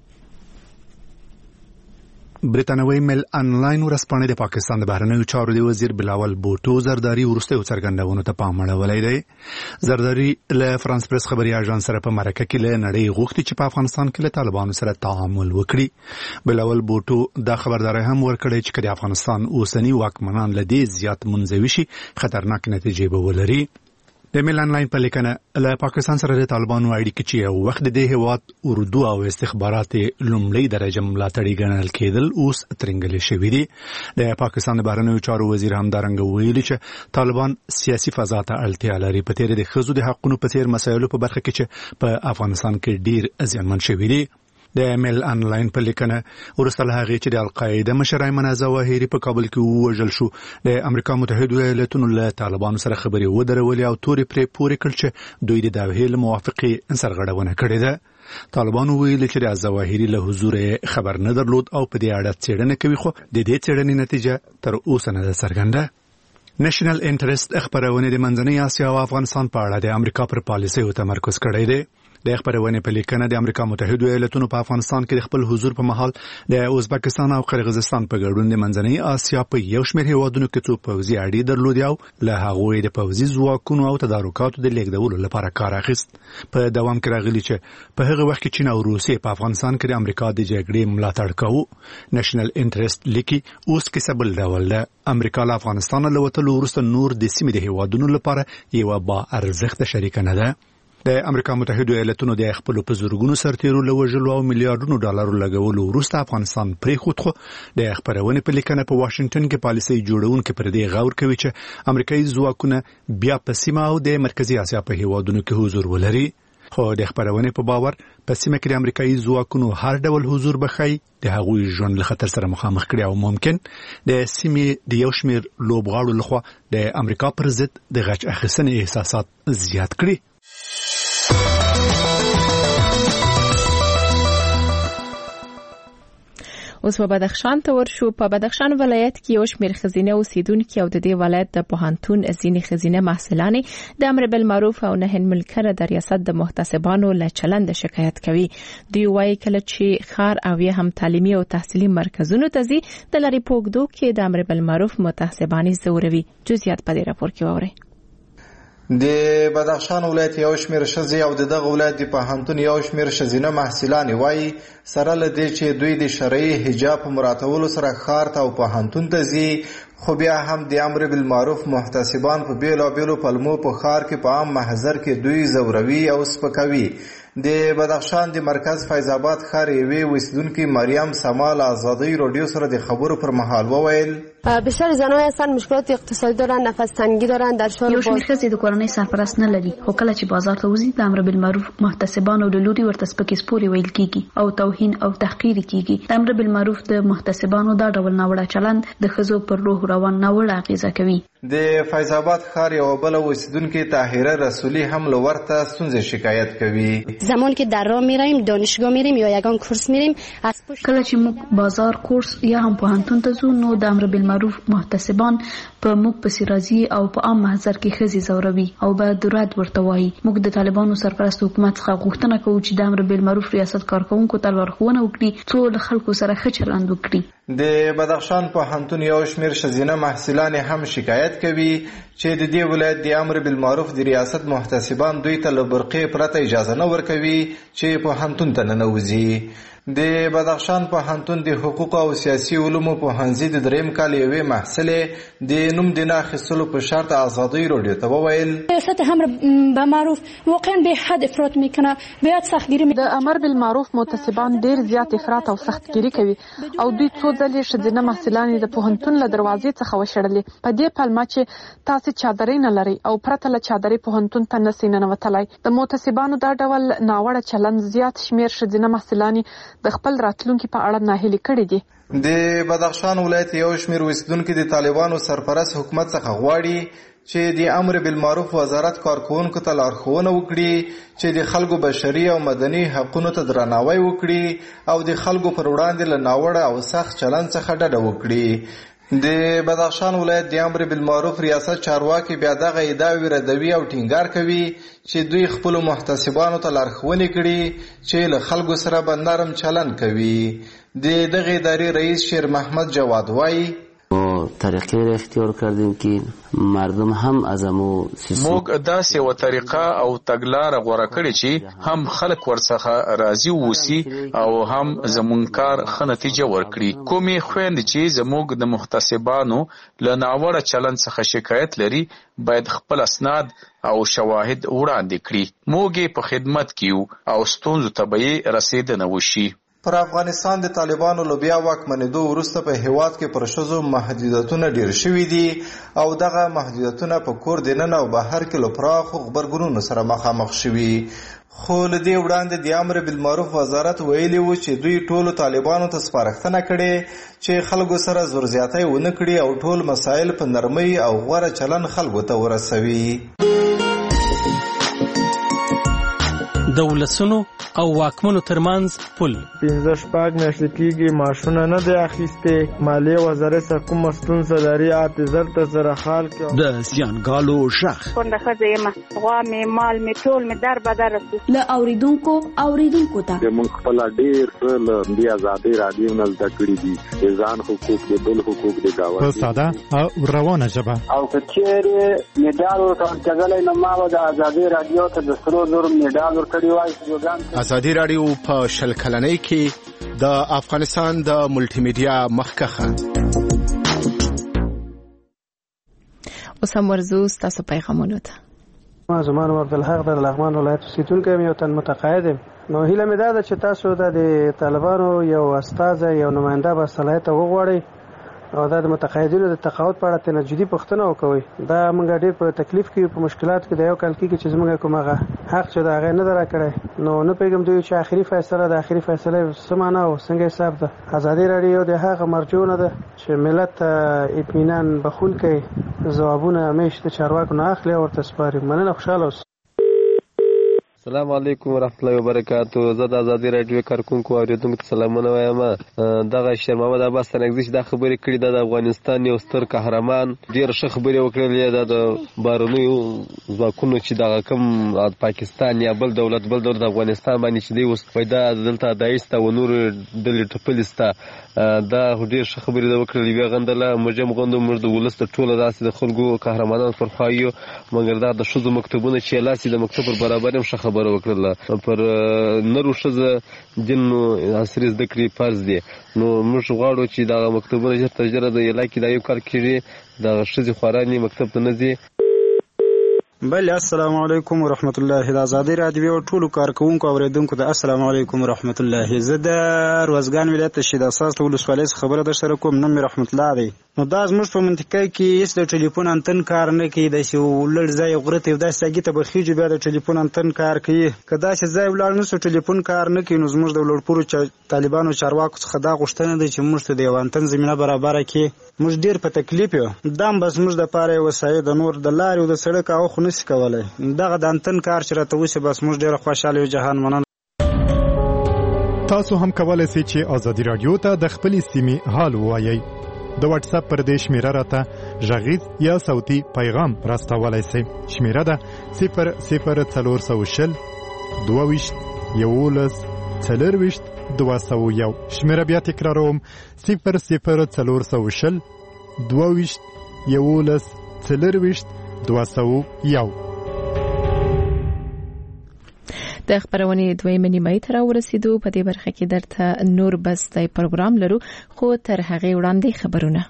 برتانوي میل انلاین ورځپاڼه د پاکستان د بهرنیو چارو د وزیر بلاول بوټو زرداری ورسته څرګندونه ته پام اړولای دی. زرداری له فرانس پریس خبري اژانس سره په مرکه کې له نړۍ غوښتي چې په افغانستان کې له طالبانو سره تعامل وکړي. بلاول بوټو دا خبرداري هم ورکړي چې د افغانستان اوسنی واکمنان له دې زیات منځوي شي خطرناک نتیجې به ولري. د میل انلاین په لیکنه له پاکستان سره د طالبانو اړیکې چې یو وخت د هیواد اردو او استخبارات لومړی درجه ملاتړي ګڼل کېدل اوس ترنګلې شوې دي. د پاکستان د بهرنیو چارو وزیر همدارنګه ویلي چې طالبان سیاسي فضا ته اړتیا لري په تیر د ښځو د حقوقو په څیر مسایلو په برخه کې چې په افغانستان کې ډیر ازیانمن شوي دي. د میل انلاین په لیکنه ورسته له هغې چې د القاعده مشر ایمن ظواهري په کابل کې ووژل شو د امریکا متحده ایالاتونو له طالبانو سره خبرې ودرولې او تورې پرې پورې کړ چې دوی د دغه له موافقې سرغړونه کړې ده. طالبانو ویل چې د ظواهري له حضور خبر نه درلود او په دې اړه څېړنه کوي خو د دې څېړنې نتیجه تر اوسه نه ده څرګنده. نېشنل انټرست خبرونه د منځنۍ اسیا او افغانستان په اړه د امریکا پر پالیسۍ تمرکز کړی دی. د خبرونه په لیکنه د امریکا متحده ایالاتونو په افغانستان کې د خپل حضور په مهال د ازبکستان او قرغیزستان په ګډون د منځنۍ اسیا په یو شمېر هیوادونو کې څو پوځي اړې درلودې او له هغوی د پوځي ځواکونو او تدارکاتو د لیږدولو لپاره کار اخیست. په دوام کې راغلي چې په هغه وخت کې چین او روسیې په افغانستان کې د امریکا د جګړې ملاتړ کوي. نېشنل انټرست لیکي اوس کې سبل ډول ده امریکا له افغانستان له وتلو وروسته نور د سیمې د هیوادونو لپاره یو با ارزښت شریک نه ده. د امریکا متحده ایالاتونو د خپل په زورګونو سرتیرو لوجلو او میلیارډونو ډالرو لګولو وروسته افغانستان پریخوت خو د خبرونه په لیکنه په واشنگټن کې پالیسي جوړونکو پر دې غور کوي چې امریکایي ځواکونه بیا په سیمه او د مرکزی اسیا په هیوادونو کې حضور ولري. خو د خبرونه په باور په سیمه کې د امریکایي ځواکونو هر ډول حضور بخای د هغوی ژوند له خطر سره مخامخ کړي او ممکن د سیمې د یو شمیر لوبغاړو لخوا د امریکا پر ضد د غچ اخیستنې احساسات زیات کړي. اوس په بدخشان ته ورشو. په بدخشان ولایت کې یو شمېر ښځینه اوسیدونکي او د دې ولایت د پوهنتون ځینې ښځینه محصلانې د امر بالمعروف او نهي عن المنکر د ریاست د محتسبانو له چلند شکایت کوي. دوی وایي کله چې ښار او یا هم تعلیمي او تحصیلي مرکزونو ته ځي د لارې په اوږدو کې د امر بالمعروف محتسبانې ځوروي. جزئیات په دې راپور کې واورئ. د بدخشان ولایت یو شمېر ښځې او دغه ولایت د پوهنتون یو شمېر ښځینه محصلانې وایي سره له دې چې دوی د شرعي حجاب په مراعاتولو سره ښار ته او پوهنتون ته ځي خو بیا هم د امر بالمعروف محتسبان په بیلابیلو پلمو په ښار کې په عام محضر کې دوی ځوروي او سپکوي. د بدخشان د مرکز فیض آباد ښار یوې اوسیدونکې مریم سمال ازادۍ راډیو سره د خبرو پر مهال وویل بیشتر زنان هستن مشکلات اقتصادی دارن، نفس تنگی دارن، در شهر یو شمېر ښځې د کورنۍ سرپرست نه لري، خو کله چې بازار ته وځي د امر بالمعروف محتسبانو له لوري ورته سپکې سپورې ویل کیږي او توهین او تحقیر کیږي. د امر بالمعروف د محتسبانو دا ډول ناوړه چلند د ښځو پر روح روان ناوړه اغیزه کوي. د فیض آباد ښار یوه بله اوسیدونکې طاهره رسولي هم له ورته ستونزې شکایت کوي. زمان که در راه میریم، دانشگاه میریم یا یگان کورس میریم، کله چې موږ بازار، کورس یا هم پوهنتون ته ځو نو د امر بالمعروف محتسبان په موږ پسې راځي او په عام محضر کې ښځې ځوروي او باید رد ورته وایي. موږ د طالبانو سرپرست حکومت څخه غوښتنه کوو چې د امر بالمعروف ریاست کارکوونکو ته لارښوونه وکړي څو له خلکو سره ښه چلند وکړي. د بدخشان پوهنتون یو شمېر ښځینه محصلانې هم شکایت کوي چې د دې ولایت د امر بالمعروف د ریاست محتسبان دوی ته له برقې پرته اجازه نه ورکوي چې پوهنتون ته ننوځي. د بدخشان پوهنتون د حقوق او سیاسي علومو پوهنځي د 3م کال یوې محصلې د نوم د نه اخیستلو په شرط ازادۍ راډیو ته وویل ریاست امر بالمعروف واقعا به حد افراط میکنه، باید سختگیری د امر بالمعروف محتسبان ډیر زیات افراط او سختگیری کوي او دوی څو ځلې ښځینه محصلانې د پوهنتون له دروازې څخه وشړلې په دې پلمه چې تاسو چادرې نه لرئ او پرته له چادرې پوهنتون ته نسئ ننوتلی. د محتسبانو دا ډول ناوړه چلند زیات شمېر ښځینه محصلانې د خپل راتلونکي په اړه ناهیلي کړي دي. د بدخشان ولایت یو شمېر اوسیدونکي د طالبانو سرپرست حکومت څخه غواړي چې د امر بالمعروف وزارت کارکوونکو ته لارښوونه وکړي چې د خلکو بشري او مدني حقونو ته درناوی وکړي او د خلکو پر وړاندې له ناوړه او سخت چلند څخه ډډه وکړي. د بدخشان ولایت د امر بالمعروف ریاست چارواکي بیا دغه ادعاوې ردوي او ټینګار کوي چې دوی خپلو محتسبانو ته لارښوونې کړي چې له خلکو سره به نرم چلند کوي. د دغه ادارې رئیس شیر محمد جواد وایي طریقې را اختیار کردیم که مردم هم از امو موږ داسې یوه طریقه او تګلاره غوره کړې چې هم خلک ورڅخه راضي واوسي او هم زموږ کار ښه نتیجه ورکړي. کومې خویندې چې زموږ د محتسبانو له ناوړه چلند څخه شکایت لري باید خپل اسناد او شواهد وړاندې کړي. موږ یې په خدمت کې یو او ستونزو ته به یې رسېدنه وشي. پر افغانستان د طالبانو له بیا واکمنېدو وروسته په هیواد کې پر ښځو محدودیتونه ډېر شوي دي او دغه محدودیتونه په کور دننه او بهر کې له پراخو غبرګونونو سره مخامخ شوي. خو له دې وړاندې د امر بالمعروف وزارت ویلي و چې دوی ټولو طالبانو ته سپارښتنه کړې چې خلکو سره زور زیاتی ونه کړي او ټول مسایل په نرمۍ او غوره چلند خلکو ته ورسوي. د ولسونو او واکمنو ترمنځ پل 15 میاشتې کېږي معاشونه نه دی اخیستې. مالیې وزارت څخه کومه ستونزه لري حافظر ته سره حال کې د زیانګالو شخ کونډه ښځه یم، غوا مې مال مې ټول مې در بدر له اوریدونکو ته موږ خپل ډېر له دې ازادۍ رادیو نه زده کړي دي د ځان حقوق د بل حقوق د گاونډي په ساده او روانه ژبه او که چیرې میډال ورکړل نو ما د ازادۍ رادیو ته د سرو زر میډال ورکړی وای. ازادي رادیو په شل کلنۍ کې د افغانستان د ملټي میډیا مخکخه. اوس هم ورزو ستاسو پیغامونو ته. ما زمان عبدالحق در لغمان ولایت اوسیدونکی یم، یو تن متقاعد یم. نو هیله مې دا ده چې تاسو د طالبانو یو استازی یو نماینده به صلاحیت وغواړئ او دا د متقاعدینو د تقاعد په اړه تنه جدي پوښتنه وکوي. دا موږ ډېر په تکلیف کې په مشکلات کې د یو کال کې چې زموږ کوم حق چې دا هغه نه درکړی نو نه پیغام دوی چې اخري فیصله د اخري فیصله سمانه او څنګه حساب ده. ازادي رادیو د هغه مرجونه ده چې ملت اطمینان بخون کوي، ځوابونه همیشه د چارواکو نه اخلي او ورته سپاري. مننه، خوشاله اوسئ. السلام علیکم ورحمت الله وبرکاتو. زه د ازادي رادیو کارکونکو اوریدونکو ته سلامونه وایم. دغه شیر محمد عباس تنګزی چې دا خبرې کړې ده د افغانستان یو ستر قهرمان ډېر ښه خبرې وکړلې ده د بهرنیو ځواکونو چې دغه کوم پاکستان یا بل دولت افغانستان باندې چې دی اوس پیدا دلته دایسته و نور ډلې ټپلې سته. دا ډېر ښه خبرې ده وکړلې. بیا غندله موږ غوندو موږ د ولس د ټوله داسې د خلکو قهرمانانو پر خوا یو، مګر دا د ښځو مکتبونه چې لاسې د مکتب پر برابر هم ښه خبره وکړله. پر نرو ښځه دین عصري زده کړې فرض دي. نو موږ غواړو چې دغه مکتبونه ژر تر ژره د علاقې دا یو کار کېږي، دغه ښځې خوارانې مکتب ته نه ځي. بل السلام علیکم ورحمت الله. د آزادۍ رادیو ټولو کارکونکو او اوریدونکو د السلام علیکم ورحمت الله. زه د روزګان ولایت شید اساس ولسوالۍ خبره در سره کوم. نوم رحمت الله دی. نو دا زموږ په منطقه کې هیڅ د ټلیفون انتن کار نه کوي. د لړ ځای غرته د ساګي ته بخیږي بیا د ټلیفون انتن کار کوي. کدا چې ځای ولر نو ټلیفون کار نه کوي. نو زموږ د لوړپورو طالبانو چارواکو څخه دا غوښتنه ده چې موږ ته د انتن زمينه برابر کړي. موږ ډیر په تکلیف یو. دام بس موږ د پاره وسایل د نور د لارې او د سړک او خو نس کولای. دغه د انتن کار چې راته وسی بس موږ ډیر خوشاله یو. جهان مننه. تاسو هم کولای شئ چې آزادی رادیو ته د خپل سیمې حال ووایي. د واتس اپ پر دې شمیره راته غږیز یا صوتي پیغام راستولای شئ. شمیره ده 00420 22 11 40 201. شمیره بیا تکراروم 00420 22 11 40 201. د خبرونې دویمه نیمه ته راورسېدو. په دې برخه کې درته نور بس د پروګرام لرو، خو تر هغه وړاندې خبرونه.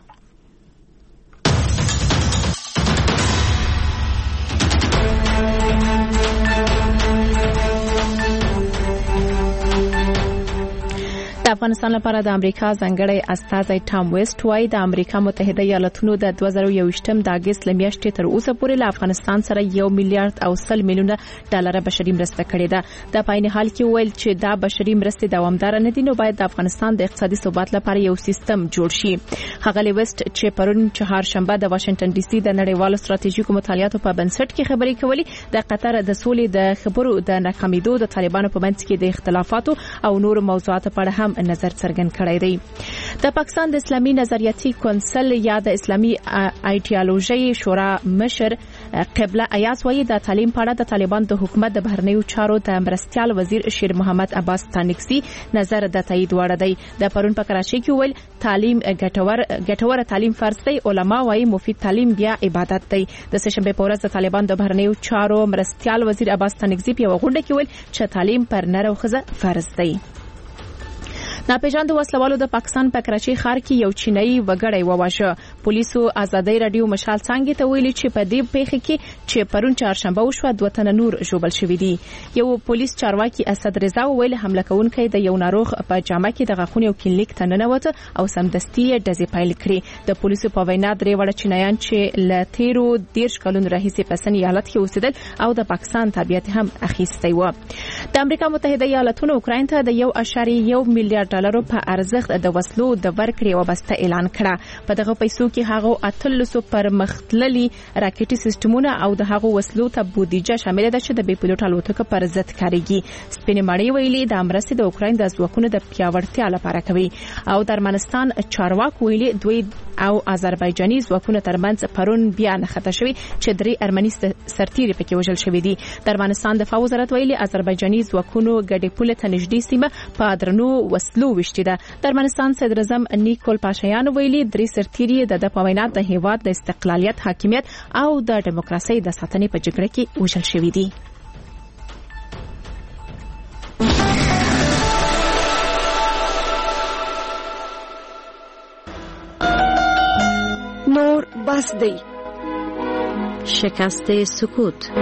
د افغانستان لپاره د امریکا ځانګړی استازی ټام ویسټ وايي د امریکا متحده ایالاتونو د 2021 د اگست لمیاشتې تر اوسه پورې له افغانستان سره 1 میلیارډ او 100 میلیونه ډالر بشري مرسته کړې ده. د پاین حال کې ویل چې دا بشري مرستې دوامدار نه دي، نو باید د افغانستان د اقتصادي ثبات لپاره یو سیستم جوړ شي. ښاغلی ویسټ چې پرون چهارشنبه د واشنگټن ډي سي د نړیوالو ستراتیژیکو مطالعاتو په بنسټ کې خبرې کولې، د قطر د سولې د خبرو د ناکامیدو، د طالبانو په منځ کې د اختلافاتو او نور موضوعاتو په اړه هم نظر څرګند کړی دی. د پاکستان د اسلامي نظریاتي کونسل یا د اسلامي ایډیالوژي شورا مشر قبله ایاز وايي د تعلیم په اړه د طالبان د حکومت د بهرنیو چارو د مرستيال وزیر شیر محمد عباس تانکسي نظر د تایید وړ دی. د پرون په کراچۍ کې ویل تعلیم ګټور تعلیم فرض دی. علما وايي مفید تعلیم بیا عبادت دی. د سهشنبه په ورځ د طالبان د بهرنیو چارو مرستيال وزیر عباس تانکسي په غونډه کې ویل چې تعلیم پر نر او ښځه فرض دی. ناپېژاندو وسلوالو د پاکستان په کراچۍ ښار کې یو چینایي وګړی وواژه. پولیسو آزادۍ رادیو مشال څنګه ته ویلي چې په دې پیښه کې چې پرون چهارشنبه وشوه 2 تنه نور ژوبل شوي دي. یو پولیس چارواکي اسد رضا ویل حمله کوونکی د یو ناروغ په جامه کې د غاښونو یو کلینیک ته ننوته او سمدستي یې ډزې پیل کړې. د پولیسو په وینا 3 وړه چینایان چې له 13 کلونو راهیسې په سن ایالت کې اوسېدل او د پاکستان تابعیت هم اخیستی و. د امریکا متحده ایالاتونو اوکراین ته د 1.1 میلیارډ ډالرو په ارزښت د وسلو د ورکړې وابسته اعلان کړه. په دغه پیسو کې هغه 800 پرمختللي راکټي سیستمونه او د هغه وسلو ته بودیجه شامل ده چې د بې پلوټ الوتکو پر ضد کاریږي. سپینې ماڼۍ ویلي د مرستې د اوکراین د ځواکونو د پیاوړتیا لپاره کوي او د ارمنستان چارواکو ویلي دوی او آذربایجاني ځواکونو ترمنځ پرون بیا نښته شوی چې 3 ارمني سرتیري پکې وژل شوی دي. د ارمنستان دفاع وزارت ویلي آذربایجاني ځواکونو ګډې پوله ته نږدې سیمه په درنو وسلو وشتي ده. د ارمنستان صدر اعظم نیکول پاشایان ویلي 3 سرتیري د پاوینات د هیواد د استقلالیت، حاکمیت او د دیموکراسي د ساتنې په جګړه کې وژل شوی دي. نور بس دی. شکست سکوت.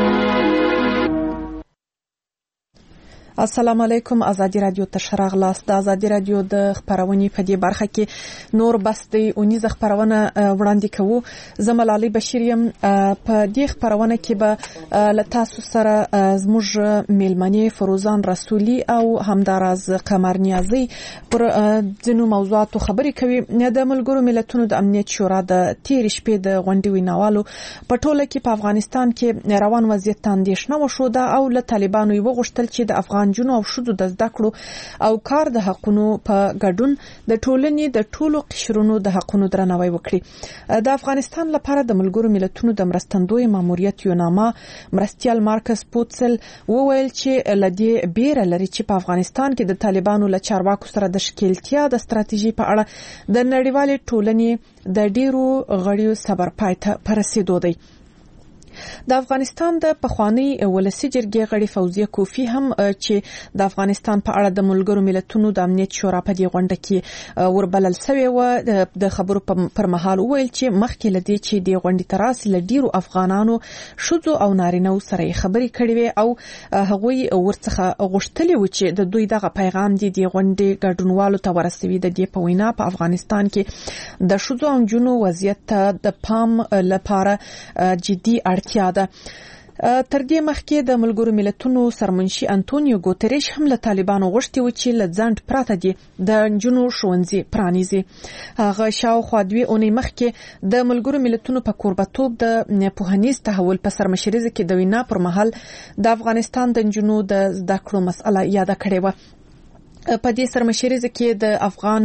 السلام علیکم. آزادی رادیو ته شراغلاست. د آزادی رادیو د خبرونې په دې برخه کې نور بس دی اونیز خبرونه وړاندې کوو. زملالي بشیریم په دې خبرونه کې به لتاسو سره زموږ میلمنې فروزان رسولي او همداراز قمر نیازي پر ځینو موضوعاتو خبرې کوي. د ملګرو ملتونو د امنیت شورا د تیر شپې د غونډې ویناوالو په ټوله کې په افغانستان کې روان وضعیت اندېښنه وشوده او له طالبانو یې وغوښتل چې د افغان جنو او شذو د زده کړو او کار د حقونو په ګډون د ټولنې د ټولو قشرونو د حقونو درناوی وکړي. د افغانستان لپاره د ملګرو ملتونو د مرستندوی ماموریت یونامه مرستيال مارکس پوتسل وویل چې لدی بیره لري چې په افغانستان کې د طالبانو له چارواکو سره د شکلتیا د ستراتیژي په اړه د نړیوالې ټولنې د ډیرو غړیو صبر پای ته رسیدو دی. د افغانستان د پخوانی ولسی جرګې غړي فوزیه کوفی هم چې د افغانستان په اړه د ملګرو ملتونو د امنیت شورا په دې غونډه کې وربلل شوی و د خبرو پر مهال ویل چې مخکې لدی چې د غونډې تراس لډیرو افغانانو شذو او نارینه سره خبرې کړې وي او هغوی ورڅخه غوښتلی و چې د دوی دغه پیغام د غونډې ګډونوالو ته ورسوي. د دې په وینا په افغانستان کې د شذو او جنو وضعیت د پام لپاره جدي اړتیا ده. تر دې مخکې د ملګرو ملتونو سرمنشي انټونیو ګوتریش هم له طالبانو غوښتي و چې له ځنډ پراته دي د جنو ښوونځي پرانیزي. هغه شاوخوا 2 اونۍ مخکې د ملګرو ملتونو په کوربتوب د پوهنیز تحول په سرمشرۍ کې د وینا پر مهال د افغانستان د جنو د زده کړو مسله یاد کړې و. په دې سرمشرۍ کې د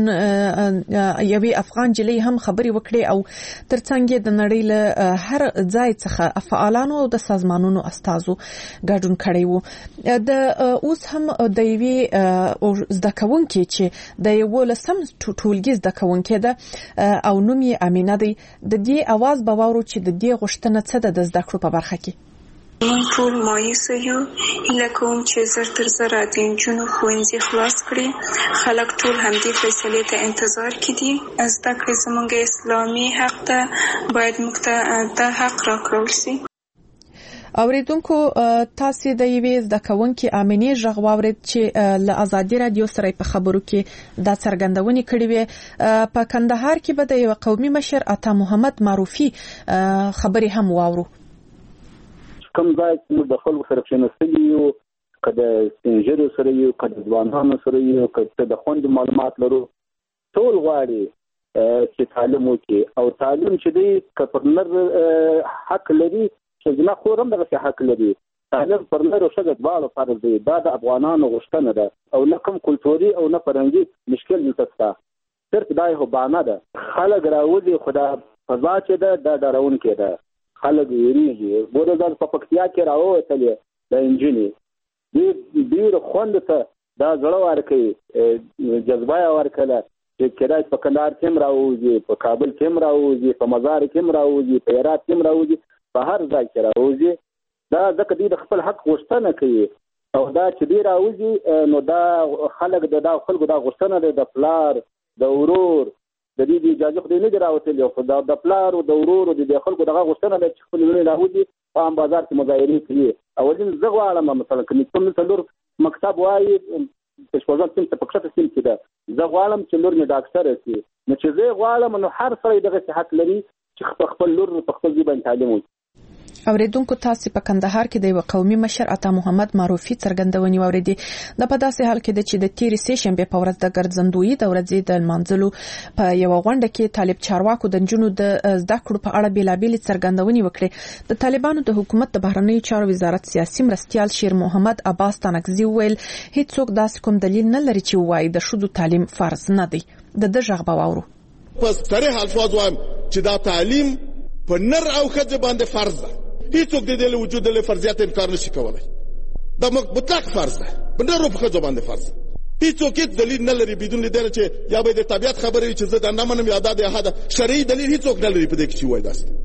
یوې افغان جلۍ هم خبري وکړي او ترڅنګ د نړۍ له هر ځای څخه فعالانو او د سازمانونو استازو ګډون کړي وو. د اوس هم د یوې زده کوونکې چې د یو لسم ټولګي زده کوونکې ده او نوم یې امینه دی. د دې आवाज باورو چې د دې غوښتنه څه ده د زده کړو په برخه کې. مونږ ټول مایوسه یو هیله کوم چې زر تر زره د نجونو ښوونځي خلاص کړي. خلک ټول همدې فیصلې ته انتظار کې دي. زده کړې زموږ اسلامي حق ده، باید موږ ته دا حق راکړل شي. اوریدونکو تاسو د یوې زده کوونکې امینې غږ واورید چې له ازادي رادیو سره په خبرو کې دا څرګندونې کړې وي. په کندهار کې به د یو قومي مشر عطا محمد معروفي خبرې هم واورو. کوم ځای چې د خلکو سره کېناستلي یو، که د سپینږیرو سره یو، که د ځوانانو سره یو، که د خوندو معلومات لرو، ټول غواړي چې تعلیم وکړي. او تعلیم چې دی که پر نر حق لري، ښځینه خور هم دغسې حق لري. تعلیم پر نر او ښځه دواړو فرض دی. دا د افغانانو غوښتنه ده او نه کوم کلتوري او نه فرهنګي مشکل دلته شته. صرف دا یو بهانه ده. خلک راوځي خو دا فضا چې ده دا ډارونکې ده. خلک ویریږي. ګوره دا په پکتیا کې راووتلې د انجینې ډېر خوند ته دا زړه ورکوي، جذبه یې ورکړله چې کېدای په کندهار کې هم راوځي، په کابل کې هم راوځي، په مزار کې هم راوځي، په هرات کې هم راوځي، په هر ځای کې راوځي. دا ځکه دوی د خپل حق غوښتنه کوي او دا چې دوی راوځي نو دا خلک د خلکو دا غوښتنه ده د پلار د ورور د دې اجازه خو نه دی راوتلی. خو د پلار او د ورور د خلکو دغه غوښتنه ده چې خپل لوري راوځي په عام بازار کې مظاهرې کوي. اولین زه غواړم مثلا که کوم څلور مکتب وایي په شپږم سیم ته په کښته سیم کې ده، زه غواړم چې لور مې ډاکټره شي. نو چې زه غواړم نو هر سړی دغسې حق لري چې خپل لور په خپل ژبه تعلیم وکړي. اوریدونکو تاسو په کندهار کې د یو قومي مشر عطا محمد معروفي څرګندونې واوریدي. د په داسې حال کې د چې د تیرې سه شنبه په ورځ د ګرځندوی د ورځې د منځلو په یو غونډه کې طالب چارواکو د جنونو د زده کړو په اړه بیلابېل څرګندونې وکړې. د طالبانو د حکومت د بهرنیو چارو وزارت سیاسي مرستيال شیر محمد عباس تنکزي ویل هیڅوک داسې کوم دلیل نه لري چې وایي د شذو تعلیم فرض نه دی. د غږ باورو پس صریح الفاظ وایم چې دا تعلیم په نر او ښځه باندې فرض ده. هیڅوک د دې وجود له فرضیات انکار نشي کولای. دا مطلق فرض ده، په نر او ښځه باندې فرض ده. هیڅوک هیڅ دلیل نه لري بدون دې چې یا به د طبيعت خبرې چې زه دا نه منم یا دا د احد شرعي دلیل هیڅوک نه لري په دې کې چې وایي داست.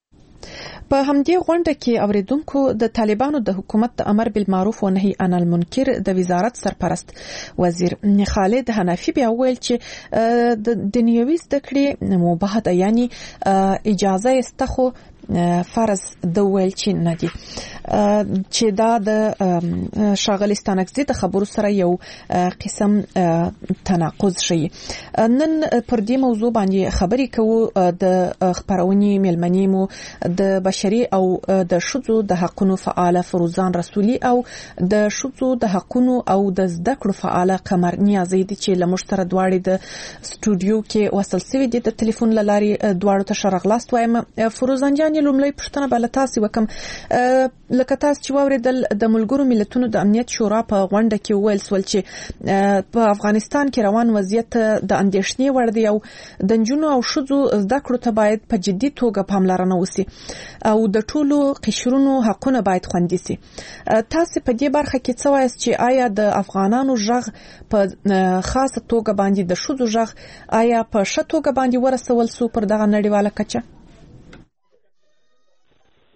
په همدې غونډه کې اوریدونکو د طالبانو د حکومت د امر بالمعروف و نهي عن المنکر د وزارت سرپرست وزیر خالد حنفي بیا ویل چې د دنیوي زده کړې مباح ده، یعنی اجازه استخو فرض د ویل چې نه دي، چې دا د شاغلی ستانکزي د خبرو سره یو قسم تناقض شي. نن پر دې موضوع باندې خبرې کوو د خبرونې ملمنې مو د بشري او د شذو د حقونو فعال فروزان رسولي او د شذو د حقونو او د زده کړو فعال قمر نیازي دي چې لمشتره دواړي د سټوډیو کې وصل سوي دي. د ټلیفون لاري دواړو ته شرغلاست وایم. فروزان جان لومړی پښتنه بل تاسو وکم لکه تاسو چې واوریدل د ملګرو ملتونو د امنیت شورا په غونډه کې ویل سول چې په افغانستان کې روان وضعیت د اندېښنې وړ دی او د جنونو او شذو زده کړو ته باید په جدي توګه پاملرنه وشي او د ټولو قشرونو حقونه باید خوندي شي. تاسو په دې برخه کې څه وایي چې آیا د افغانانو ژغ په خاصه توګه باندې د شذو ژغ آیا په ښه توګه باندې ورسول سو پر دغه نړیواله کچه؟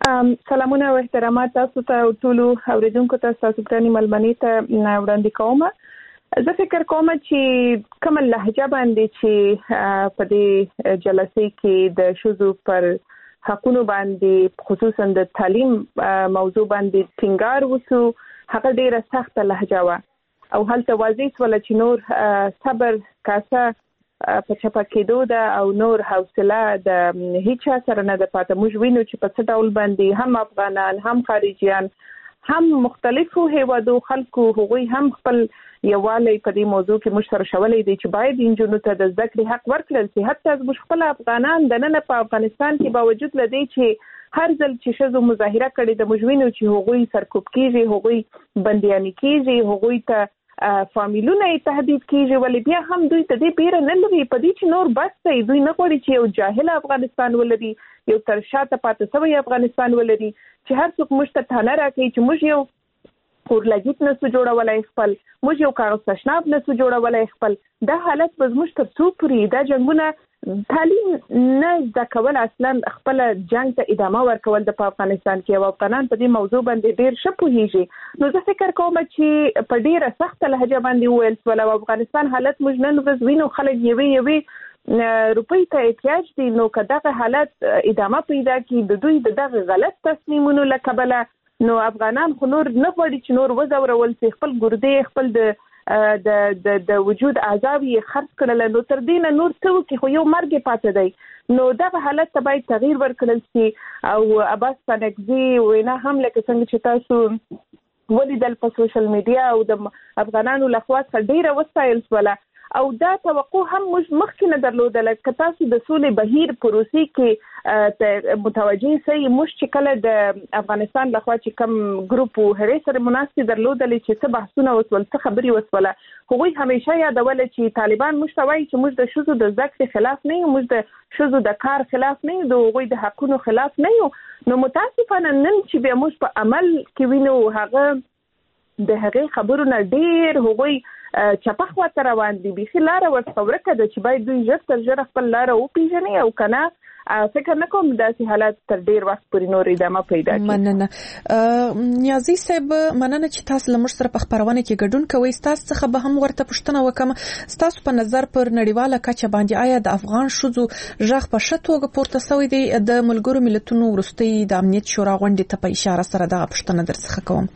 سلامونه او احترامات تاسو ته ټول اوریدونکو ته تاسو پرانی ملمنې ته وړاندې کوم. زه فکر کوم چې کوم لهجه باندې چې په دې جلسې کې د شذو پر حقونو باندې خصوصا د تعلیم موضوع باندې ټینګار وسو هغه ډیره سخت لهجه و او هلته واضح ول چې نور صبر کاسه په چپا کېدو ده او نور حوصله د هیڅ سره نه د پاتې. موږ وینو چې په څه ډول باندې هم افغانان هم خارجيان هم مختلفو هیوادو خلکو هغوی هم خپل یووالی په دې موضوع کې موږ سره شولې دي چې باید انجونو ته د زده کړې حق ورکړل شي. حتی موږ خپل افغانان د نن په افغانستان کې باوجود لدی چې هر ځل چې شذو مظاهره کړي د موږ وینو چې هغوی سرکوب کیږي هغوی بنديان کیږي هغوی ته فامیلونه تهدید کیږي ولې بیا هم دوی ته دې پیره نه لري په دې چې نور بس دی دوی نه غواړي چې یو جاهل افغانستان ولري یو تر شاته پاتې شوی افغانستان ولري چې هر څوک موږ ته ثانه راکړي چې موږ یو اورلګیت نسو جوړولای خپل موږ یو کاغذ تشناب نسو جوړولای خپل. دا حالت به موږ تر څو پورې دا جنگونه تعلیم نه زده کول اصلا خپل جنگ ته ادامه ورکول د افغانستان کې او افغانان په دې موضوع باندې ډیر ښه پوهیږي. نو زه فکر کوم چې په ډیره سخت لهجه باندې ویل سول او افغانستان حالت موږ نن ورځ وینو خلک یوي روپی ته احتیاج دي. نو که دغه حالت ادامه پیدا کړي د دوی دغه غلط تصمیمونو له کبله نو افغانان خو نور نه غواړي چې نور وزورول شي خپل ګردې خپل د وجود اعضاء یې خرڅ کړل نو تر دې نه نور څه وکړي خو یو مرګ پاتې دی. نو دغه حالت ته باید تغییر ورکړل شي او عباس پنګزي وینا هم لکه څنګه چې تاسو ولیدل په سوشل میډیا او د افغانانو لخوا ډیره وسایل ولا او دا توقع هم مخکې نه درلودل که تاسو د سولې بهیر پروسې کې متوجه سئ موږ چې کله د افغانستان لخوا چې کوم ګروپ هرې سره مناسب درلودل چې څه بحثونه وسول څه خبري وسوله هغوی همیشه یادول چې طالبان موږ ته وایي چې موږ د شذو د زده کړې خلاف نه یو موږ د شذو د کار خلاف نه یو د هغوی د حقونو خلاف نه یو. نو متاسفانه نن چې بیا موږ په عمل کې وینو هغه د هغې خبرو نه ډیر هغوی چپه خواته روان دي بيخي لاره ورڅخه ورکه ده چې باید دوی ژر تر ژره خپل لاره وپیژني او کنه فکر نه کوم داسې حالات تر ډیر وخت پورې نور ادامه پیدا کړي. مننه نیازي صاحب مننه چې تاسو لمر سره په خبرونه کې ګډون کوئ. تاسو څخه به هم ورته پوښتنه وکم تاسو په نظر پر نړیواله کچه باندې آیا د افغان شذو ژغ په شتوګه پورته سوی دی؟ د ملګرو ملتونو وروستي د امنیت شورا غونډې ته په اشاره سره دا پوښتنه درڅخه کوم.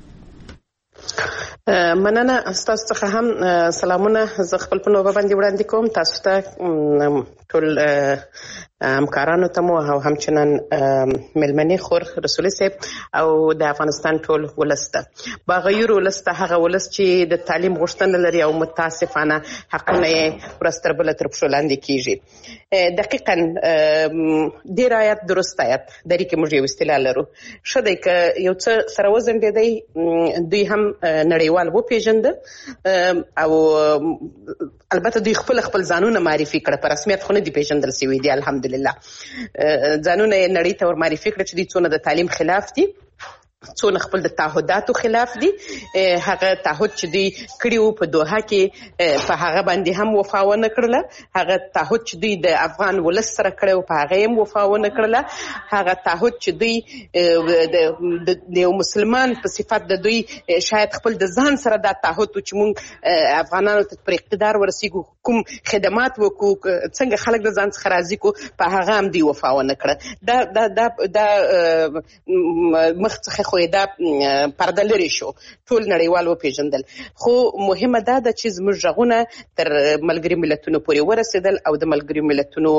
مننه تاسو څخه هم سلامونه زه خپل په نوبه باندې وړاندې کوم تاسو ته ټول همکارانو ته مو او همچنان ملمنې خور رسولي صاحب او د افغانستان ټول ولسته باغیر ولسته هغه ولس چې د تعلیم غوښتنه لري او متاسفانه حقونه یې ورستر بل تر پښو لاندې کیږي. دقیقاً ډیر آیات درست آیات درې کې موږ یو استدلال لرو شته ک یو څه سره وزن دی دوی هم نړیوال وو پیژند او البته دوی خپل ځانونه معرفي کړ په رسمیت خو نه دی پیژندل سوي دي الحمدلله ځانونه نړۍ ته ور معرفي کړ چې دوی څونه د تعلیم خلاف دي څونه خپل د تعهداتو خلاف دي. هغه تعهد چې دوی کړي وو په دوحه کې په هغه باندې هم وفا ونه کړله. هغه تعهد چې دوی د افغان ولس سره کړی وو په هغه هم وفا ونه کړله. هغه تعهد چې دوی د یو مسلمان په صفت د دوی شاید خپل د ځان سره دا تعهد چې موږ افغانانو ته پر اقتدار ورسیږو کوم خدمات وکړو څنګه خلک د ځان څخه راضي کو په هغه هم دوی وفا ونه کړه. دا مخ څخه خو دا پرده لري شو ټول نړیوال وپیژندل. خو مهمه دا ده چې زموږ غږونه تر ملګري ملتونو پورې ورسېدل او د ملګري ملتونو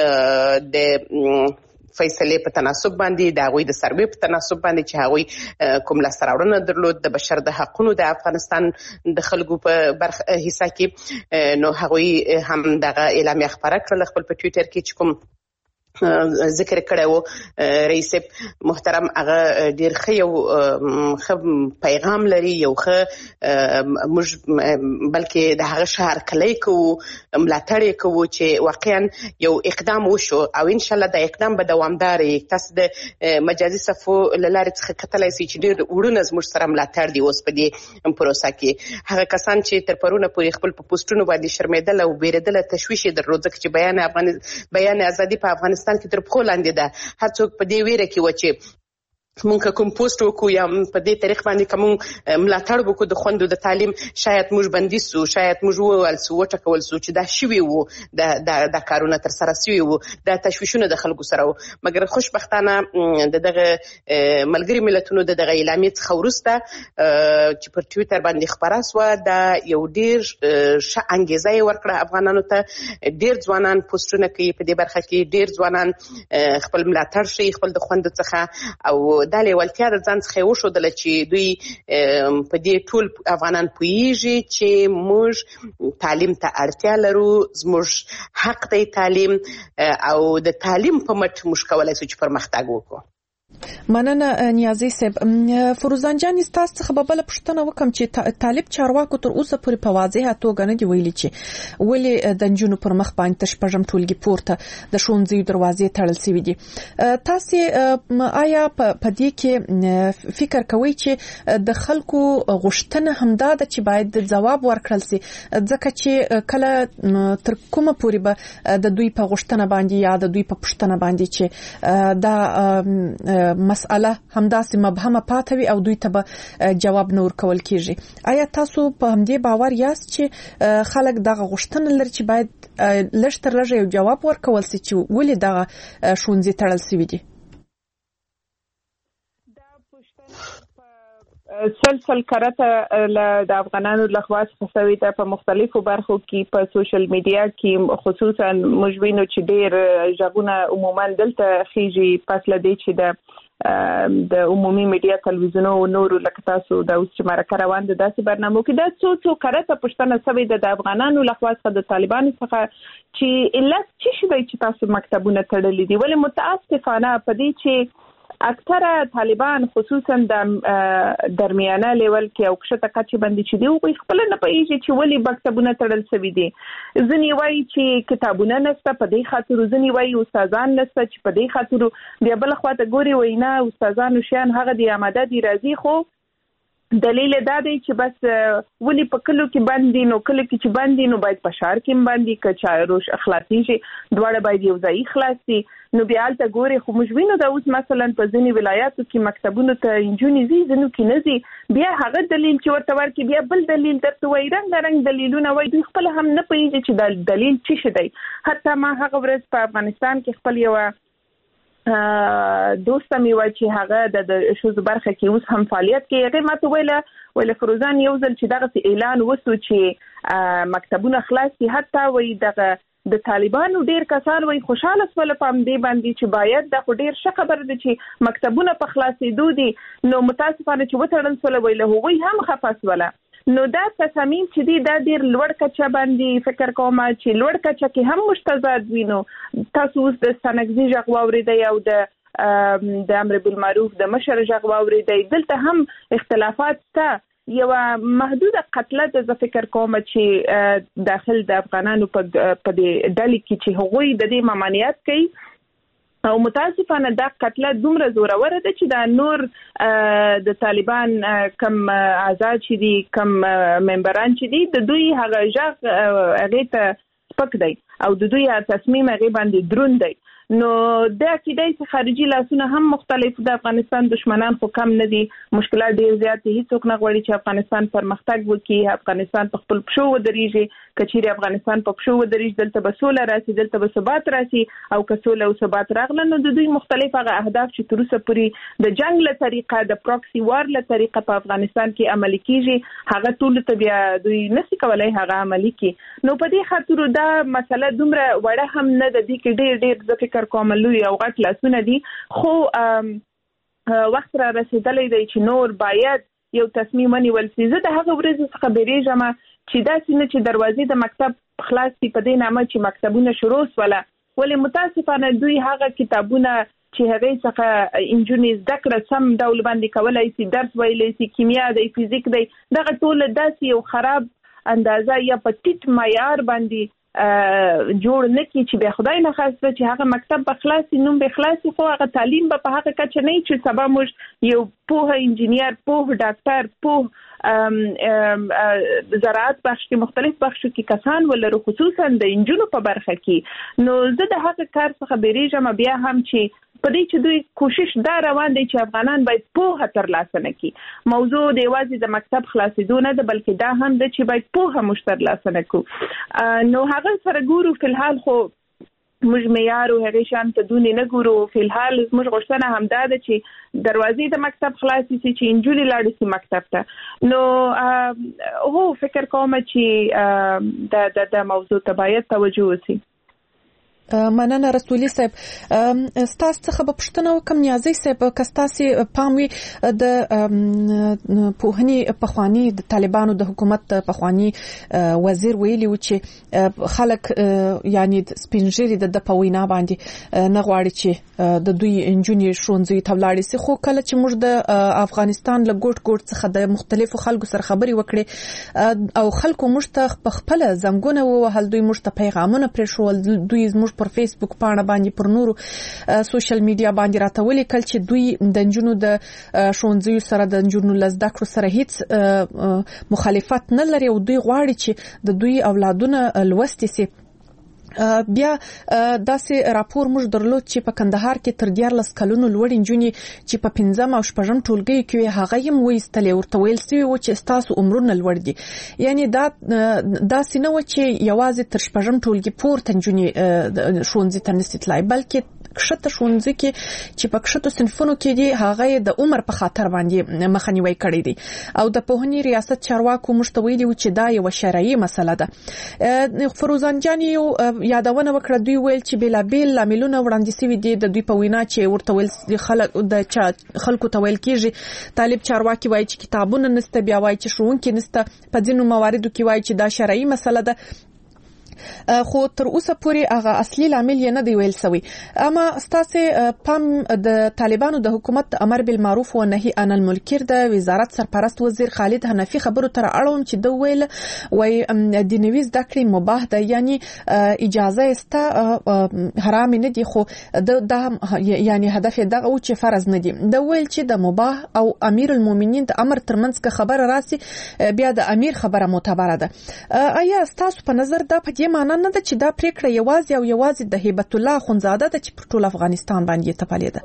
د فیصله په تناسب باندې د هغوی د سروې په تناسب باندې چې هغوی کوم لاسته راوړنه درلود د بشر د حقونو د افغانستان د خلکو په برخه حصہ کې نو هغوی هم دغه اعلامیه خپاره کړل خپل په ټویټر کې چې کوم ذکر کړی وو رئیس محترم هغه ډیر ښه یو پیغام لري یو ښه موږ بلکې د هغه شهر کلی کوو ملاتړ یې کوو چې واقعا یو اقدام وشو او ان شاء الله دا اقدام به دوامدار وي. تاسو د مجازي صفو له لارې څخه کتلای شئ چې ډیر وړونه زموږ سره ملاتړ دي اوس په دې پروسه کې. هغه کسان چې تر پرونه پورې خپل په پوسټونو باندې شرمېدل او بیرېدل تشویش یې درلود ځکه چې بیان ازادي په افغانستان کې تر پخو لاندې ده. هر څوک په دې ویره کې و چې مونږ کوم پوسټ وکړو یا په دې طریق باندې کوم ملاتړ وکړو د خوندو د تعلیم، شاید موږ بندیز سو، شاید موږ وویل سو وټکول سو چې دا شوي وو، د کارونه تر سره شوي وو، د تشویشونه د خلکو سره وو. مګر خوشبختانه د دغه ملګري ملتونو د دغه اعلامیې څخه وروسته چې پر ټویټر باندې خپره سوه، دا یو ډیر ښه انګیزه یې ورکړه افغانانو ته. ډیر ځوانان پوسټونه کوي په دې برخه کې، ډیر ځوانان خپل ملاتړ ښیي خپل د خوندو څخه، او دا لیوالتیا د ځان څخه یې وښودله چې دوی په دې ټول افغانان پوهیږي چې موږ تعلیم ته اړتیا لرو، زموږ حق دی تعلیم، او د تعلیم په مټ موږ کولی شو چې پرمختګ وکړو. مننه نیازي صاحب. فروزان جان تاسو څخه به بل پوښتنه وکم چې طالب چارواکو تر اوسه پورې په واضحه توګه نه دی ویلي چې ولې د نجونو پر مخ باندې تر شپږم ټولګي پورته د ښوونځیو دروازې تړل شوې دي. تاسو آیا په دې کې فکر کوئ چې د خلکو غوښتنه همدا ده چې باید ځواب ورکړل شي، ځکه چې کله تر کومه پورې به د دوی په غوښتنه باندې یا د دوی په پوښتنه باندې چې دا مسأله همداسې مبهمه پاتې وي او دوی ته به جواب نه ورکول کیږي؟ آیا تاسو په همدې باور یاست چې خلک دغه غوښتنه لري چې باید لږ تر لږه یو جواب ورکول شي چې ولې دغه ښوونځي تړل شوي دي؟ سلسل کرته د افغانانو لخوا څخه ده په مختلفو برخو کې په سوشل میډیا کې، خصوصا موږ وینو چې ډېر ژغونه عموما دلته خېږي پس له دې چې د عمومي میډیا تلویزیونو او نورو لکه تاسو د اوس چې مرکه روان ده داسې برنامو کې دا څو کرته پوښتنه شوې ده د افغانانو لخوا څخه د طالبانو څخه چې علت څه شی دی چې تاسو مکتبونه تړلي دي؟ ولې متاسفانه په دې چې اکثره طالبان خصوصا د درمیانه لیول کې او کښته کچې باندې چې دی او خپل نه پېږي چې ولې مکتبونه تړل شوي دي. ځینې وایي چې کتابونه نشته په دې خاطر، ځینې وایي استادان نشته چې په دې خاطر، بیا بل خواته ګوري وایي نه استادانو شیان هغه دی آماده دي راځي، خو دلیل دا دی چې بس ولې په کلو کې باندې نو کله کې چې باندې نو باید په شهر کې باندې که چا روش اخلاصي شي دواړه باید یو ځای خلاص شي. نو بیا الته ګوري خو موږ وینو دا اوس مثلا په ځینې ولایاتو کې مکتبونو ته انجونې ځي ځینو کې نه ځي، بیا هغه دلیل چې ورته ورکړي بیا بل دلیل درته وایي، رنګ دلیلونه وایي، دوی خپل هم نه پوهېږي چې دا دلیل څه شی دی. حتی ما هغه ورځ په افغانستان کې خپل یو دوست مې وایي چې هغه د ښځو برخه کې اوس هم فعالیت کوي، هغې ماته ویله فروزان یو ځل چې دغسې اعلان وسو چې مکتبونه خلاص دي، حتی وایي دغه د طالبانو ډیر کسان وایي خوشاله شول په همدې باندې چې باید دا خو ډیر ښه خبره ده چې مکتبونه په خلاصېدو دي. نو متاسفانه چې وتړل شول وایي له هغوی هم خفه شوله. نو دا تصامیم چې دی دا ډیر لوړ کچه باندې فکر کوم چې لوړ کچه کې هم مشتزاد وینو. تاسو اوس د ستانکزي غږ واورېدئ او د امر بالمعروف د مشر غږ واورېدئ، دلته هم اختلافات شته. یو محدود قتله د فکر کوم چې داخل د افغانانو په دې ډلې کې چې هغوی د دې ممانعت کوي، او متاسفانه دا قتله دومره زوروره ده چې دا نور د طالبان کم آزاد چې دي کم ممبران چې دي د دوی هغه غږ هغې ته سپک دی او د دوی تصمیم هغې باندې دروند دی. نو دا کېدای چې خارجي لاسونه هم مختلف د افغانستان دشمنان خو کم نه دي، مشکلات ډېر زیات دي، هیڅوک نه غواړي چې افغانستان پرمختګ وکړي، افغانستان په خپل پښو ودرېږي. که چیرې افغانستان په پښو ودرېږي دلته به سوله راسي، دلته به ثبات راسي، او که سوله او ثبات راغله نو د دوی مختلف هغه اهداف چې تر اوسه پورې د جنګ له طریقه د پروکسي وار له طریقه په افغانستان کې عملي کېږي هغه ټولو ته بیا دوی نشي کولی هغه عملي کړي. نو په دې خاطر دا مسله دومره وړه هم نه ده، دې کې ډېر زه فکر کوم لوی او غټ لاسونه دي، خو وخت را رسېدلی دی چې نور باید یو تصمیم ونیول شي. زه د هغه ورځې څخه بیریږم چې داسې نه چې دروازې د مکتب خلاص دي په دې نامه چې مکتبونه شروع شوله، ولې متاسفانه دوی هغه کتابونه چې هغې څخه انجونې زده کړه سم ډول باندې کولی شي، درس ویلی شي، کیمیا دی، فزیک دی، دغه ټوله داسې یو خراب اندازه یا په ټیټ معیار باندې جوړ نه کی چې به خدای نه خواسته چې هغه مکتب به خلاصي، نوم به خلاصي، خو هغه تعلیم به په هغه کچه نه چې سبا موږ یو پوه انجینیر، پوه ډاکټر، پوه زراعت بخش کې مختلف بخشو کې کسان ولرو، خصوصا د انجونو په برخه کې. نو زه د هغه کار څخه بیریږم بیا هم چې په دې چې دوی کوشش دا روان دی چې افغانان باید پوهه ترلاسه نکړي. موضوع د یوازې د مکتب خلاصېدو نه ده بلکې دا هم ده چې باید پوهه موږ ترلاسه نکړو. نو هغه سره ګورو فلحال خو موږ معیار او هغې شان ته دونې نه ګورو. فلحال زموږ غوښتنه همدا ده چې دروازې د مکتب خلاصې شي چې نجونې لاړې شي مکتب ته. نو هو فکر کوم چې د موضوع ته باید توجه وشي. مننه رسولي صاحب. ستاسو څخه به پوښتنه وکم نیازي صاحب که ستاسو پام وي د پوهنې پخوانی د طالبانو د حکومت پخوانی وزیر ویلي و چې خلک یعنی سپینږیري د پوینا باندې نه غواړي چې د دوی انجونی شونځي تبلاړي سي خو کله چې موږ د افغانستان له ګوټ څخه د مختلفو خلکو سره خبري وکړي او خلکو موږ ته خپل زنګونه وهل دوی موږ ته پیغامونه پرېښول دوی موږ پر فیسبوک پاڼه باندې پر نورو سوشل میډیا باندې راټولې کل چې دوی د انجونو د شونځي سره د انجونو لزده کړو سره هیڅ مخالفت نه لري او دوی غواړي چې د دوی اولادونه لوستي سي. بیا داسې راپور موږ درلود چې په کندهار کې تر 14 کلونو لوړ انجونی چې په 5م او 6م ټولګي کې هغه یې وېستلې ورته ویل سوی و چې تاسو عمرونه لوړ دي. یعنی دا داسې نه و چې یوازې تر 6م ټولګي پورته انجونی ښوونځي ته نشي تلای بلکې کښته ښوونځي کې چې په کښتو صنفونو کې دي هغه د عمر په خاطر باندې مخنیوي کړی دي او د پوهنې ریاست چارواکو مشته ویلي و چې دا یو شرعي مسله ده. فروزان جان یو یادونه وکړه دوی ویل چې بلابل لاملونه وړاندې شوي دي د دوی په وینا چې ورته ویل د خلکو ته ویل کیږي طالب چارواکي وایي چې کتابونه نسته بیا وایي چې ښوونکي نسته په ځینو مواردو کې وایي چې دا شرعي مسله ده خو تر اوسه پورې هغه اصلي لامل یې نه دی ویل سوی. اما ستاسو پام د طالبانو د حکومت امر بالمعروف و نهي عن المنکر د وزارت سرپرست وزیر خالد حنفي خبرو تر اړوم چې د ویل وای د نویز د کړې مباح ده یعنی اجازه است حرام نه دي خو د یعنی هدف دغه او چې فرض نه دي. د ویل چې د مباح او امیر المؤمنین د امر ترمنځ کې خبره راسي بیا د امیر خبره معتبره ده. آیا ستاسو په نظر دا په معنا نه ده چې دا پریکړه یوازې د هیبت الله خونزاده ده چې پر ټول افغانستان باندې تپلې ده؟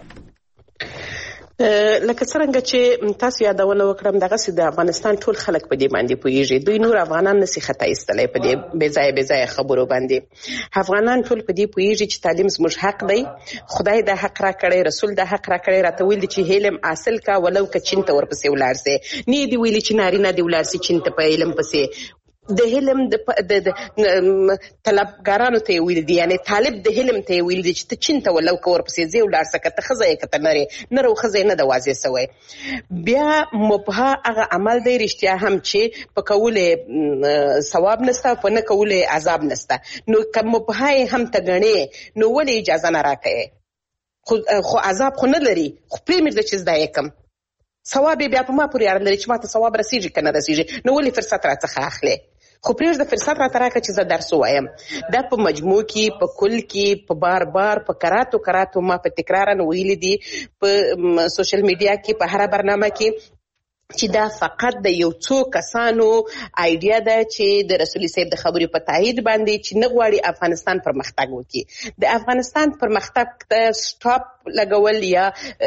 لکه څنګه چې تاسو یادونه وکړم دغه سي د افغانستان ټول خلک په دې باندې پوهیږي دوی نور افغانان نسی خطا ایستلې په دې بې ځای خبرو باندې افغانان ټول په دې پوهیږي چې تعلیم زموږ حق دی خدای د حق را کړی رسول د حق را کړی راته ویل چې علم حاصل کا ولو که چین ته ورپسې ولارسه نه دی ویل چې نارینه دی ولارسه چین ته په علم پسې د علم د طلبګارانو ته ویل دي یعنی طالب د علم ته ویل دي چې ته چین ته ولو کور پسې زی ولار سکه ته خزه کته نره خزه نه د واځي سوی بیا مبها هغه عمل دی رښتیا هم چې په کوله ثواب نسته په نه کوله عذاب نسته نو کوم مبها هم ته غني نو ولې اجازه نه راکې خو عذاب خو نه لري خو پریمیر د چیز دای کم ثواب بیا په ما پورې اړه لري چې ما ته ثواب رسیږي کنه رسیږي نو ولې فرصت راڅخه اخلي خو پرېږ د فرصت را تراکه چې زه درس وایم دا په مجموع کې په کل کې په بار په کراتو ما په تکرارا ویلي دي په سوشل میډیا کې په هر برنامه کې چې دا فقط د یو څو کسانو ایډیا ده چې د رسولي صاحب د خبرې په تایید باندې چې نه غواړي افغانستان پرمختګ وکړي د افغانستان پرمختګ ته سټاپ لګول یا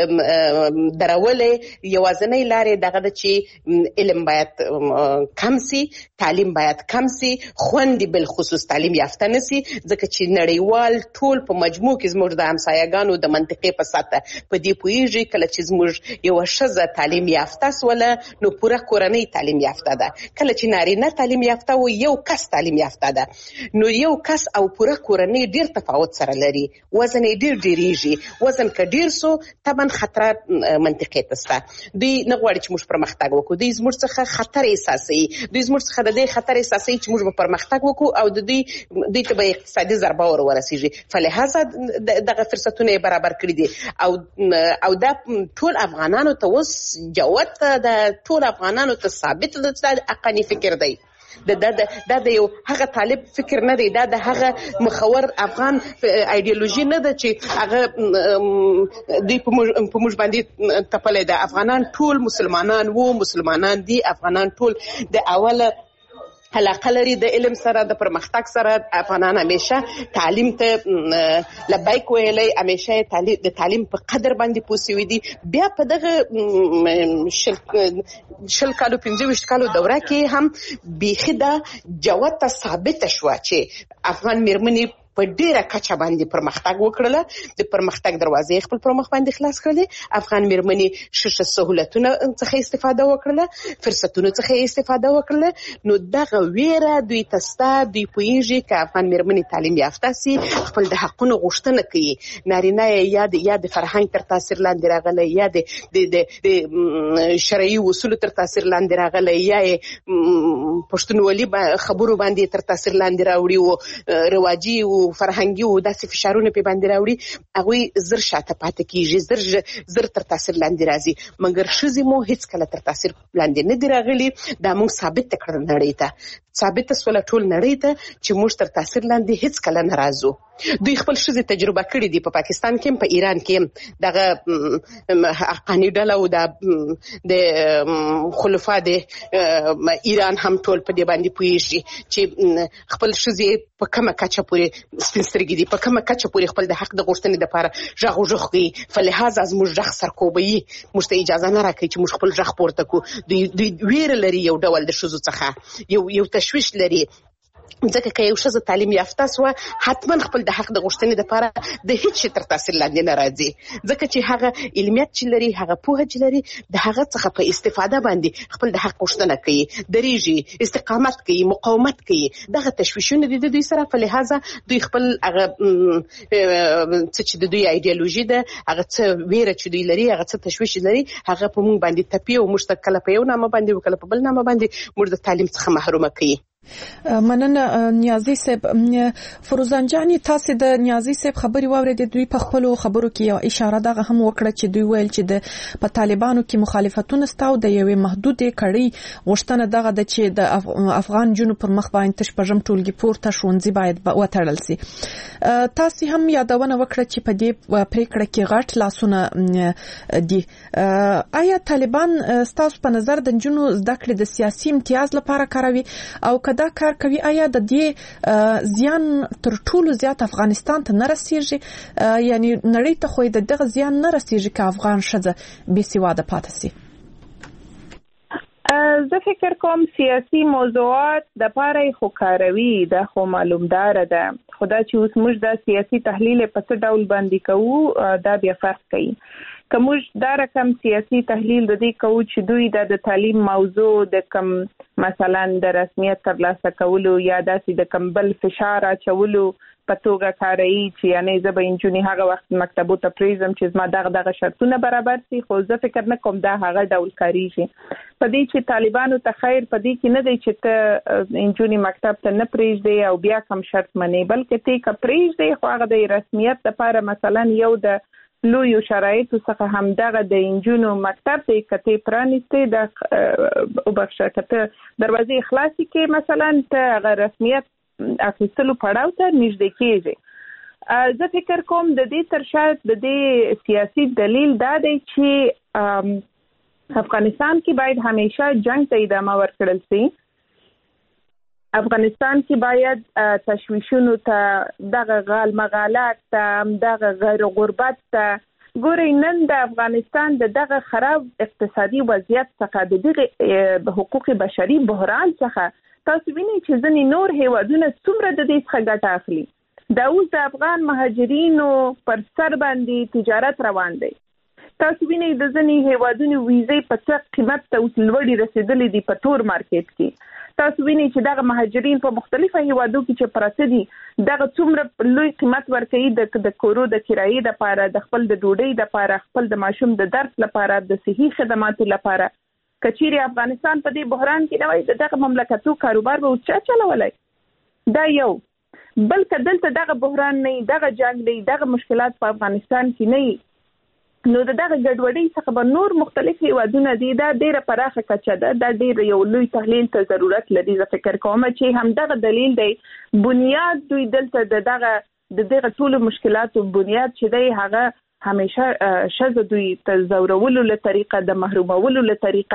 درولې یوازنۍ لارې دغه د چې علم باید کم سي تعلیم باید کم سي خوندې بل خصوص تعلیم یافته نسي ځکه چې نړیوال ټول په مجموع کې زموږ د همسایه‌ګانو د منطقې په ساته په دې پوهیږي کله چې زموږ یو ښځه تعلیم یافته سوله نو پوره کورنۍ تعلیم یافته ده کله چې نارینه تعلیم یافته و یو کس تعلیم یافته ده نو یو کس او پوره کورنۍ ډیر تفاوت سره لري وزن یې ډیریږي وزن که ډیر سو طبعا خطر منطقې تسته دوی نه غواړي چې موږ پرمختګ وکړو دوی زموږ څخه خطر احساسوي دوی زموږ څخه د دې خطر احساسوي چې موږ به پرمختګ وکړو او دوی ته به اقتصادي ضربه ورسیږي فلهذا دغه فرصتونه برابر کړي دي او دا ټول افغانانو ته اوس جوت د ټول افغانانو ته ثابت د حقاني فکر دی دا د یو هغه طالب فکر نه دی دا د هغه مخور افغان ایدئولوژي نه ده چې هغه دوی په موږ باندې تپلې ده افغانان ټول مسلمانان دي افغانان ټول د اوله علاقه لري د علم سره د پرمختګ سره. افغانان همیشه تعلیم ته لبیک ویلي، همیشه د تعلیم په قدر باندې پوسوي دي. بیا په دغه 20 کالو 25 کالو دوره کې هم بیخي دا جوته ثابته شوه چې افغان میرمنې په ډیره کچه باندې پرمختګ وکړله. د پرمختګ دروازې خپل پر مخ باندې خلاص کړلې. افغان میرمنې شش سہولتونه څخه استفاده وکړله، فرصتونو څخه استفاده وکړله. نو دغه ویره دوی تستا دوی پوهیږي چې افغان میرمنې تعلیم یافته سي، خپل د حقونو غوښتنه کوي. نارینه یا د فرهنګ تر تاثیر لاندې راغلی، یا د شرعي اصولو تر تاثیر لاندې راغلی، یا پښتونولي خبرو باندې تر تاثیر لاندې راوړي او رواجي او فرهنګي او داسې فشارونه په باندې راوړي. هغه زر شاته پاتې کیږي، زر تر تاثیر لاندې راځي. مګر ښځې مو هیڅ کله تر تاثیر لاندې نه دی راغلي. دا موږ ثابت کړل نړۍ ته، ثابت سول ټول نړۍ ته چې موږ تر تاثیر لاندې هیڅ کله نه راځو. دوی خپل ښځې تجربه کړې دي په پاکستان کې، په ایران کې دغه حقانی ډله او د خلفا د ایران هم ټول په دې باندې پوهیږي چې خپل ښځې په کومه کچه پورې سپین سترګې دي، په کومه کچه پورې خپل د حق د غوښتنې لپاره غږ کوي. فلهذا زموږ غږ سرکوبوي، موږ ته اجازه نه راکوي چې موږ خپل غږ پورته کړو. دوی ویره لري یو ډول د ښځو څخه، یو تشویش لري. ځکه که یو ښځه تعلیم یافته سوه حتما خپل د حق د غوښتنې لپاره د هیڅ شي تر تاثیر لاندې نه راځي. ځکه چې هغه علمیت چې لري، هغه پوهه چې لري، د هغه څخه په استفاده باندې خپل د حق غوښتنه کوي، درېږي، استقامت کوي، مقاومت کوي. دغه تشویشونه دي د دوی سره. په لحاظه دوی خپل هغه څه چې د دوی ایډیالوژي ده، هغه څه ویره چې دوی لري، هغه څه تشویش لري، هغه په موږ باندې تپي او موږ ته کله په یو نامه باندې او کله په بل نامه باندې موږ د تعلیم څخه محرومه کوي. مننه نیازی صاحب. فروزان جانی، تاسو د نیازی صاحب خبري واورېدې. دوی په خپل خبرو کې یو اشاره دغه هم وکړه چې دوی ویل چې د طالبانو کې مخالفتونه ستاو د یوې محدودې کړي غوښتنه دغه د چې د افغان جنوب پر مخ باندې تشپژم ټولګي پورته ښوونځي باید وتړل سي. تاسو هم یادونه وکړه چې په دې پریکړه کې غټ لاسونه دي. آیا طالبان ستاسو په نظر د جنونو زده کړې د سیاسي امتیاز لپاره کاروي؟ او کدا کار کوي آیا د دې زیان تر ټولو زیات افغانستان ته نه رسیږي؟ یعنی نړۍ ته خو دغه زیان نه رسیږي که افغان ښځه بې سواده پاتې سي. زه فکر کوم سیاسي موضوعات د پاره خو کاروي، دا خو معلومدار ده. خدا چې اوس موږ د سیاسي تحلیل په څه ډول باندې کوو دا بیا فرق کوي. که موږ دا رقم سیاسي تحلیل د دې کوو چې دوی د تعلیم موضوع د کم مثلا د رسمیت ترلاسه کولو یا داسې د کم بل فشار اچولو په توګه کاروي چې یعنی زه به انجونی هغه وخت مکتبو ته پریزم چې زما دغه شرطونه برابر سي. خو زه فکر نه کوم دا هغه ډول کاریږي. په دې چې طالبانو ته خیر په دې کې نه دی چې ته انجونی مکتب ته نه پریږدي او بیا کم شرط منې، بلکې ته که پریږدي خو هغه د رسمیت لپاره مثلا یو د لوی شرایطو څخه هم دغه د انجونو مکتب ته کته پرانیسته د وبخښه کته دروازې خلاصي کې مثلا ته هغه رسمیت اخیستلو پړاو ته نږدې کېږي. زه فکر کوم د دې ترشا د دې سیاسي دلیل دا دی چې افغانستان کې باید همیشه جنگ ته ادامه ورکړل شي. افغانستان کې باید تشویشونو ته، دغه غال مغالات ته، دغه غیر غربت ته ګورئ. نن د افغانستان دغه خراب اقتصادي وضعیت څخه د دغه حقوق بشري بحران څخه تاسو وینئ چې ځینې نور هیوادونه څومره د دې څخه ګټه اخلي. دا اوس د افغان مهاجرینو پر سر باندې تجارت روان دی. تاسو وینئ د ځینې هیوادونو ویزې په څه قیمت ته اوس لوړې رسېدلې دي په تور مارکیټ کې. تاسو وینئ چې دغه مهاجرین په مختلفو هیوادو کې چې پراته دي دغه څومره لوی قیمت ورکوي د کورو د کرایې لپاره، د خپل د ډوډۍ لپاره، خپل د ماشوم د درس لپاره، د صحي خدماتو لپاره. کچېرې افغانستان په دې بحران کې نه وای دغه مملکتو کاروبار به چا چلولای؟ دا یو. بلکې دلته دغه بحران نه، دغه جنگ نه، دغه مشکلات په افغانستان کې نه، نو دغه ګډوډۍ څخه به نور مختلف هیوادونه دي. دا ډیره پراخه کچه ده. دا ډیر یو لوی تحلیل ته ضرورت لري. زه فکر کوم چې هم دغه دلیل دی. بنیاد دوی دلته دغه ټول مشکلاتو بنیاد چې دی هغه همیشه شذ دوی ته زورولو له طریقه، د محرومولو له طریقه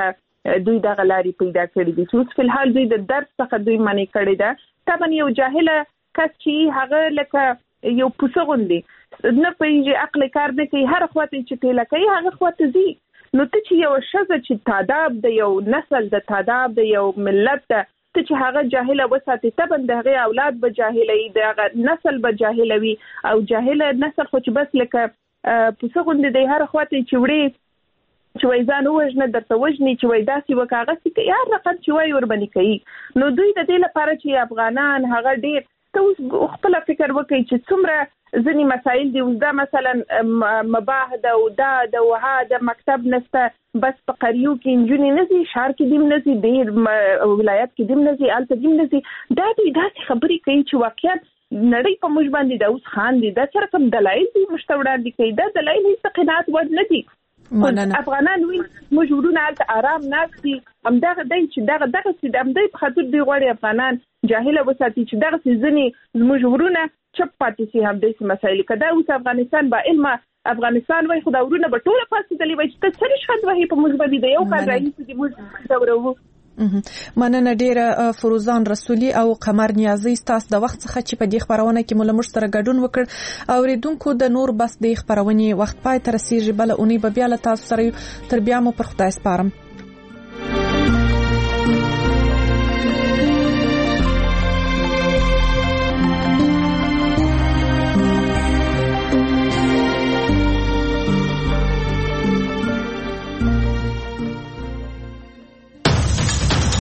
دوی د غلاري پیدا کړې دي چې اوس په الحال دوی د درس څخه دوی منې کړې ده طبعا یو جاهله کس چې هغه لکه یو پوسه غوندي نه پېږي عقل کار نه کوي هر خواته چې تل کوي هغه خواته زی نو ته چې یو شزه چې تاداب د یو نسل د تاداب د یو ملت ته چې هغه جاهله وساتي ته دغه اولاد به جاهلي دغه نسل به جاهلوي او جاهله نسل خو چې بس لکه پوسه غوندي د هر خواته چې وړي چې وای ځان وژنه درته وژني چې وای داسې وکاغه چې یا رقم چې وای ور باندې کوي نو دوی د دې لپاره چې افغانان هغه ډیر ته خپل فکر وکړي چې څومره ځینی مسایل دي اوس دا مثلا مباح ده او دا وها د مکتب نسته بس په قریو کې انجونی نزي شهر کې دیم نزي ډیر ولایت کې دیم نزي الته دیم نزي دا دوی داسې خبرې کوي چې واقعیت نړۍ په موږ باندې دا اوس خان دي دا سره کوم دلایل دي مشتوړان دي کوي دا دلایل هیڅ قناعت ور نه دي افغانان وی موږ ورونه آرام ناستي همدغه دای چې دغه چې همدای په خاطر دی غواړي افغانان جاهله وساتي چې دغه سيزني موږ ورونه چپ پاتې شي همدې مسایل کدا اوس افغانستان با علم افغانستان وای خدای ورونه په ټوله پاسې دلی وای چې څه شخص وای په موږ باندې یو کال راځي چې موږ دورو مننه ډیره فروزان رسولي او قمر نیازي تاسو د وخت څخه چې په دې خبرونه کې ملمش سره ګډون وکړ او ریدونکو د نور بس د خبرونه وخت پای تر رسیدي بل اونۍ به بیا له تاسو سره تر بیا مو پر خدای سپارم